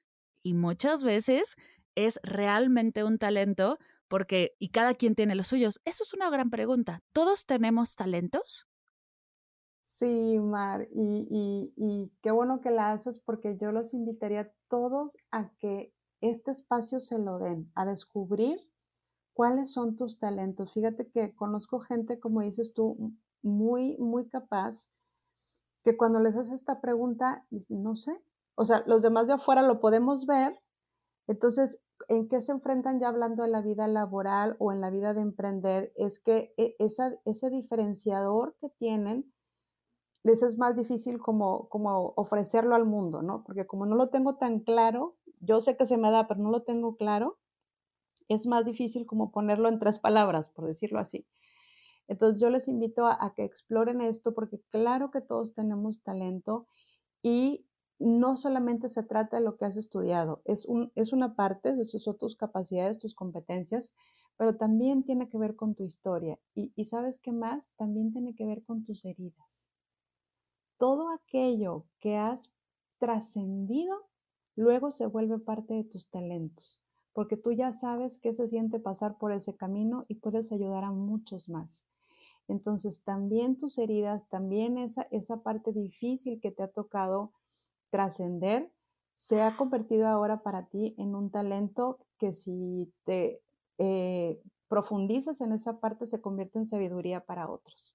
y muchas veces es realmente un talento porque, y cada quien tiene los suyos. Eso es una gran pregunta. ¿Todos tenemos talentos? Sí, Mar, y, y, y qué bueno que la haces porque yo los invitaría a todos a que este espacio se lo den, a descubrir cuáles son tus talentos. Fíjate que conozco gente, como dices tú, muy, muy capaz, que cuando les haces esta pregunta, dicen, no sé. O sea, los demás de afuera lo podemos ver. Entonces, ¿en qué se enfrentan ya hablando de la vida laboral o en la vida de emprender? Es que esa, ese diferenciador que tienen les es más difícil como, como ofrecerlo al mundo, ¿no? Porque como no lo tengo tan claro, yo sé que se me da, pero no lo tengo claro, es más difícil como ponerlo en tres palabras, por decirlo así. Entonces yo les invito a, a que exploren esto porque claro que todos tenemos talento y no solamente se trata de lo que has estudiado, es, un, es una parte, esas son tus capacidades, tus competencias, pero también tiene que ver con tu historia. Y, y ¿sabes qué más? También tiene que ver con tus heridas. Todo aquello que has trascendido, luego se vuelve parte de tus talentos, porque tú ya sabes qué se siente pasar por ese camino y puedes ayudar a muchos más. Entonces, también tus heridas, también esa, esa parte difícil que te ha tocado trascender, se ha convertido ahora para ti en un talento que si te eh, profundizas en esa parte, se convierte en sabiduría para otros.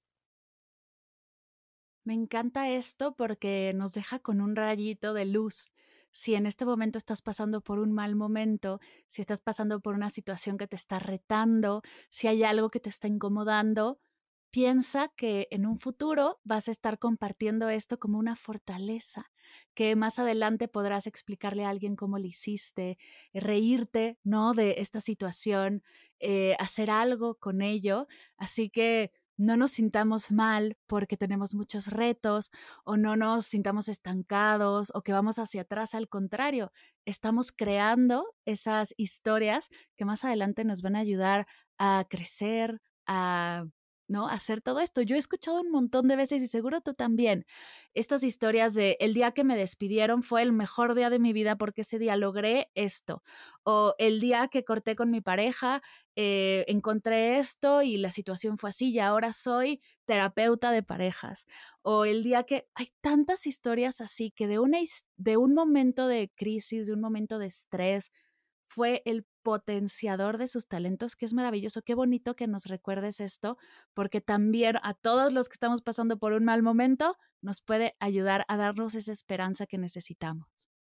Me encanta esto porque nos deja con un rayito de luz. Si en este momento estás pasando por un mal momento, si estás pasando por una situación que te está retando, si hay algo que te está incomodando, piensa que en un futuro vas a estar compartiendo esto como una fortaleza, que más adelante podrás explicarle a alguien cómo lo hiciste, reírte, ¿no? De esta situación, eh, hacer algo con ello. Así que no nos sintamos mal porque tenemos muchos retos o no nos sintamos estancados o que vamos hacia atrás. Al contrario, estamos creando esas historias que más adelante nos van a ayudar a crecer, a ¿no? Hacer todo esto. Yo he escuchado un montón de veces y seguro tú también estas historias de el día que me despidieron fue el mejor día de mi vida porque ese día logré esto, o el día que corté con mi pareja eh, encontré esto y la situación fue así y ahora soy terapeuta de parejas, o el día que hay tantas historias así que de, una, de un momento de crisis, de un momento de estrés, fue el potenciador de sus talentos, que es maravilloso. Qué bonito que nos recuerdes esto, porque también a todos los que estamos pasando por un mal momento nos puede ayudar a darnos esa esperanza que necesitamos.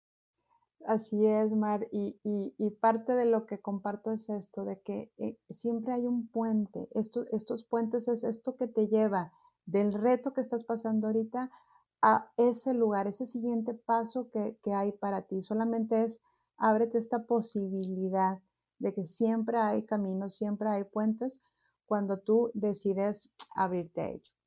Así es, Mar, y, y, y parte de lo que comparto es esto, de que eh, siempre hay un puente. Esto, estos puentes es esto que te lleva del reto que estás pasando ahorita a ese lugar, ese siguiente paso que, que hay para ti. Solamente es ábrete esta posibilidad de que siempre hay caminos, siempre hay puentes cuando tú decides abrirte a ello.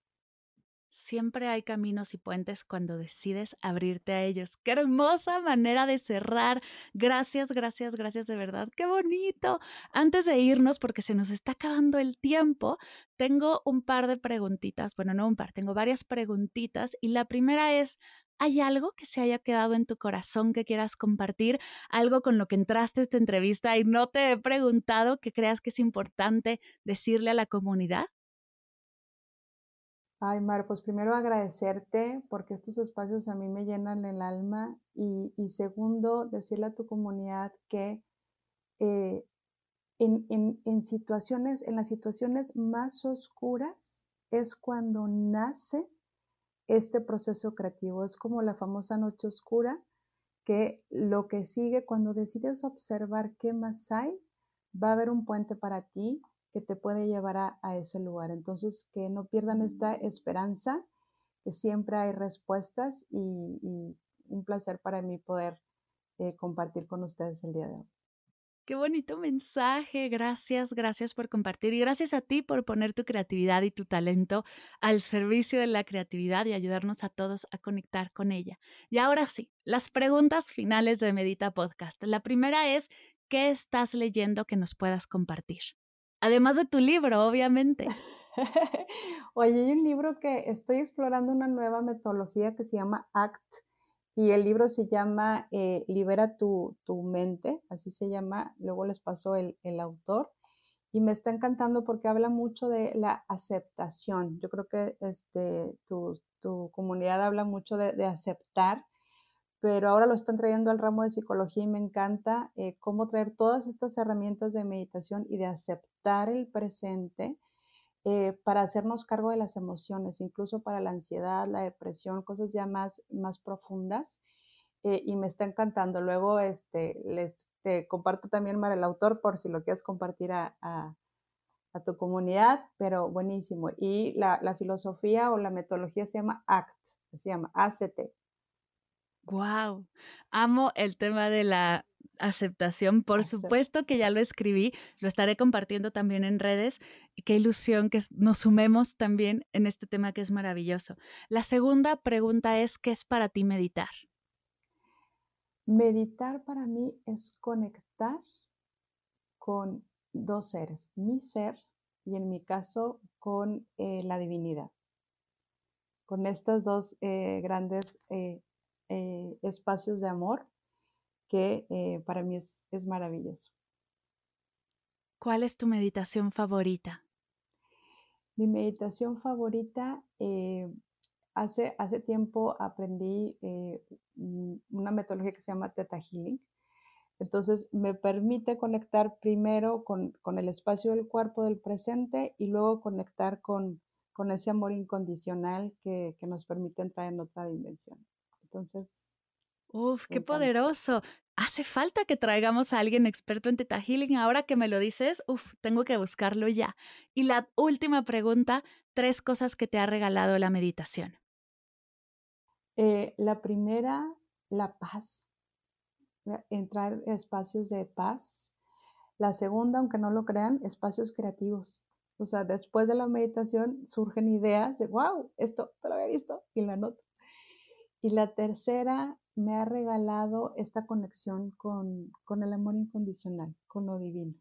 Siempre hay caminos y puentes cuando decides abrirte a ellos. ¡Qué hermosa manera de cerrar! Gracias, gracias, gracias de verdad. ¡Qué bonito! Antes de irnos, porque se nos está acabando el tiempo, tengo un par de preguntitas. Bueno, no un par, tengo varias preguntitas. Y la primera es, ¿hay algo que se haya quedado en tu corazón que quieras compartir? ¿Algo con lo que entraste a esta entrevista y no te he preguntado que creas que es importante decirle a la comunidad? Ay, Mar, pues primero agradecerte porque estos espacios a mí me llenan el alma y, y segundo, decirle a tu comunidad que eh, en, en, en situaciones, en las situaciones más oscuras es cuando nace este proceso creativo. Es como la famosa noche oscura, que lo que sigue cuando decides observar qué más hay, va a haber un puente para ti que te puede llevar a, a ese lugar. Entonces, que no pierdan esta esperanza, que siempre hay respuestas y, y un placer para mí poder eh, compartir con ustedes el día de hoy. Qué bonito mensaje, gracias, gracias por compartir y gracias a ti por poner tu creatividad y tu talento al servicio de la creatividad y ayudarnos a todos a conectar con ella. Y ahora sí, las preguntas finales de Medita Podcast. La primera es, ¿qué estás leyendo que nos puedas compartir? Además de tu libro, obviamente. Oye, hay un libro que estoy explorando una nueva metodología que se llama A C T Y el libro se llama eh, Libera tu, tu mente, así se llama, luego les pasó el, el autor. Y me está encantando porque habla mucho de la aceptación. Yo creo que este, tu, tu comunidad habla mucho de, de aceptar, pero ahora lo están trayendo al ramo de psicología y me encanta eh, cómo traer todas estas herramientas de meditación y de aceptar el presente eh, para hacernos cargo de las emociones, incluso para la ansiedad, la depresión, cosas ya más, más profundas. Eh, y me está encantando. Luego este, les te comparto también, Mar, el autor, por si lo quieres compartir a, a, a tu comunidad, pero buenísimo. Y la, la filosofía o la metodología se llama A C T, se llama A C T. Wow, amo el tema de la aceptación. Por Acept- supuesto que ya lo escribí, lo estaré compartiendo también en redes. Y qué ilusión que nos sumemos también en este tema que es maravilloso. La segunda pregunta es, ¿qué es para ti meditar? Meditar para mí es conectar con dos seres, mi ser y en mi caso con eh, la divinidad. Con estos dos eh, grandes eh, eh, espacios de amor que eh, para mí es, es maravilloso. ¿Cuál es tu meditación favorita? Mi meditación favorita, eh, hace, hace tiempo aprendí eh, una metodología que se llama Theta Healing. Entonces me permite conectar primero con, con el espacio del cuerpo del presente y luego conectar con, con ese amor incondicional que, que nos permite entrar en otra dimensión. Entonces, Uf, me qué encanta. poderoso. Hace falta que traigamos a alguien experto en Theta Healing. Ahora que me lo dices, uf, tengo que buscarlo ya. Y la última pregunta, tres cosas que te ha regalado la meditación. Eh, la primera, la paz, entrar en espacios de paz. La segunda, aunque no lo crean, espacios creativos. O sea, después de la meditación surgen ideas de, wow, esto te lo había visto y la anoto. Y la tercera, me ha regalado esta conexión con, con el amor incondicional, con lo divino.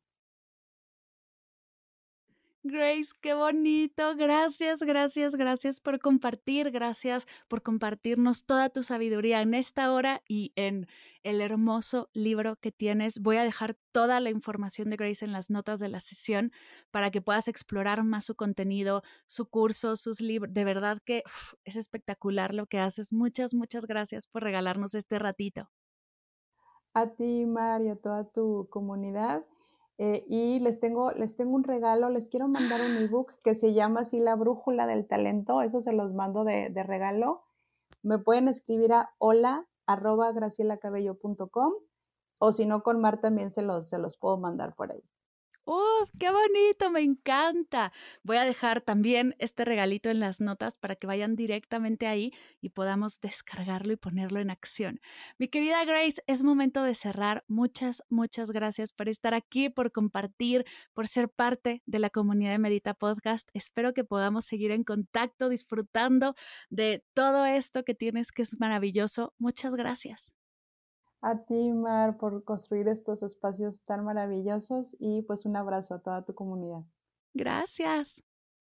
Grace, qué bonito. Gracias, gracias, gracias por compartir. Gracias por compartirnos toda tu sabiduría en esta hora y en el hermoso libro que tienes. Voy a dejar toda la información de Grace en las notas de la sesión para que puedas explorar más su contenido, su curso, sus libros. De verdad que uf, es espectacular lo que haces. Muchas, muchas gracias por regalarnos este ratito. A ti, Mar, y a toda tu comunidad. Eh, y les tengo, les tengo un regalo, les quiero mandar un ebook que se llama así La Brújula del Talento, eso se los mando de, de regalo. Me pueden escribir a hola arroba gracielacabello punto com o si no con Mar también se los, se los puedo mandar por ahí. ¡Uf, qué bonito! Me encanta. Voy a dejar también este regalito en las notas para que vayan directamente ahí y podamos descargarlo y ponerlo en acción. Mi querida Grace, es momento de cerrar. Muchas, muchas gracias por estar aquí, por compartir, por ser parte de la comunidad de Medita Podcast. Espero que podamos seguir en contacto, disfrutando de todo esto que tienes, que es maravilloso. Muchas gracias. A ti, Mar, por construir estos espacios tan maravillosos y pues un abrazo a toda tu comunidad. Gracias.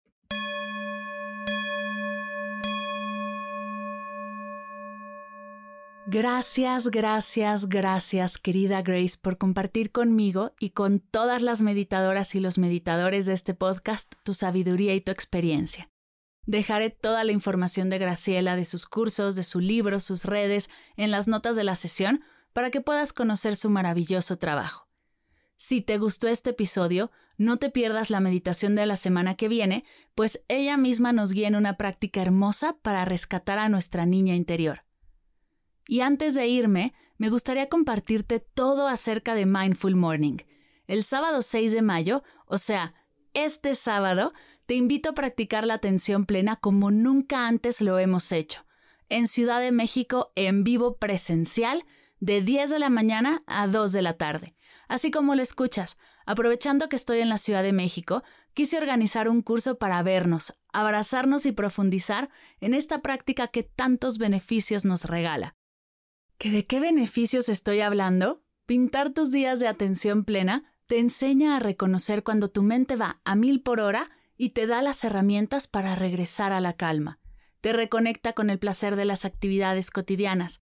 Gracias, gracias, gracias, querida Grace, por compartir conmigo y con todas las meditadoras y los meditadores de este podcast tu sabiduría y tu experiencia. Dejaré toda la información de Graciela, de sus cursos, de su libro, sus redes, en las notas de la sesión para que puedas conocer su maravilloso trabajo. Si te gustó este episodio, no te pierdas la meditación de la semana que viene, pues ella misma nos guía en una práctica hermosa para rescatar a nuestra niña interior. Y antes de irme, me gustaría compartirte todo acerca de Mindful Morning. El sábado seis de mayo, o sea, este sábado, te invito a practicar la atención plena como nunca antes lo hemos hecho. En Ciudad de México, en vivo presencial, de diez de la mañana a dos de la tarde. Así como lo escuchas, aprovechando que estoy en la Ciudad de México, quise organizar un curso para vernos, abrazarnos y profundizar en esta práctica que tantos beneficios nos regala. ¿Que de qué beneficios estoy hablando? Pintar tus días de atención plena te enseña a reconocer cuando tu mente va a mil por hora y te da las herramientas para regresar a la calma. Te reconecta con el placer de las actividades cotidianas,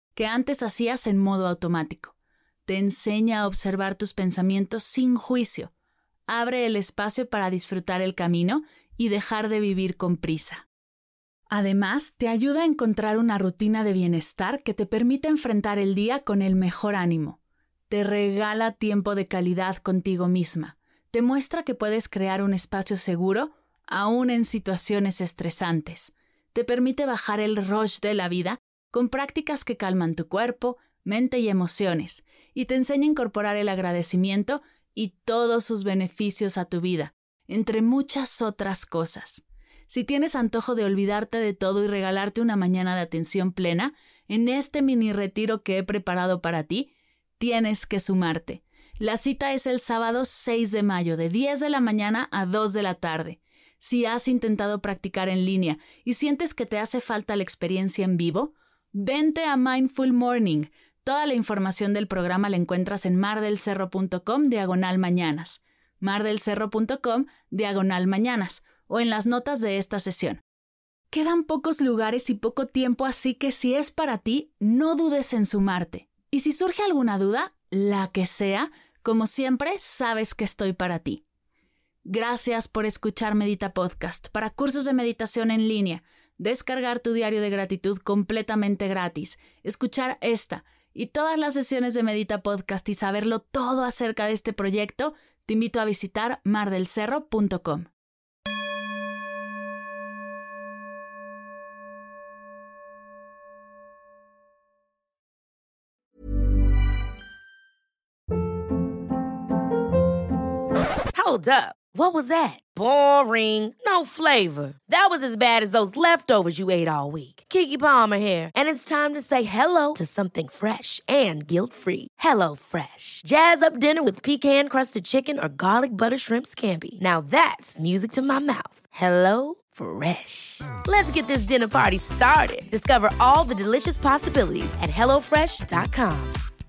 que antes hacías en modo automático. Te enseña a observar tus pensamientos sin juicio. Abre el espacio para disfrutar el camino y dejar de vivir con prisa. Además, te ayuda a encontrar una rutina de bienestar que te permite enfrentar el día con el mejor ánimo. Te regala tiempo de calidad contigo misma. Te muestra que puedes crear un espacio seguro aún en situaciones estresantes. Te permite bajar el rush de la vida con prácticas que calman tu cuerpo, mente y emociones, y te enseña a incorporar el agradecimiento y todos sus beneficios a tu vida, entre muchas otras cosas. Si tienes antojo de olvidarte de todo y regalarte una mañana de atención plena, en este mini retiro que he preparado para ti, tienes que sumarte. La cita es el sábado seis de mayo, de diez de la mañana a dos de la tarde. Si has intentado practicar en línea y sientes que te hace falta la experiencia en vivo, vente a Mindful Morning. Toda la información del programa la encuentras en mardelcerro.com diagonal mañanas, mardelcerro.com diagonal mañanas o en las notas de esta sesión. Quedan pocos lugares y poco tiempo, así que si es para ti, no dudes en sumarte. Y si surge alguna duda, la que sea, como siempre, sabes que estoy para ti. Gracias por escuchar Medita Podcast. Para cursos de meditación en línea, descargar tu diario de gratitud completamente gratis, escuchar esta y todas las sesiones de Medita Podcast y saberlo todo acerca de este proyecto, te invito a visitar mardelcerro punto com. Hold up. What was that? Boring. No flavor. That was as bad as those leftovers you ate all week. Keke Palmer here, and it's time to say hello to something fresh and guilt-free. Hello Fresh. Jazz up dinner with pecan-crusted chicken or garlic butter shrimp scampi. Now that's music to my mouth. Hello Fresh. Let's get this dinner party started. Discover all the delicious possibilities at hello fresh dot com.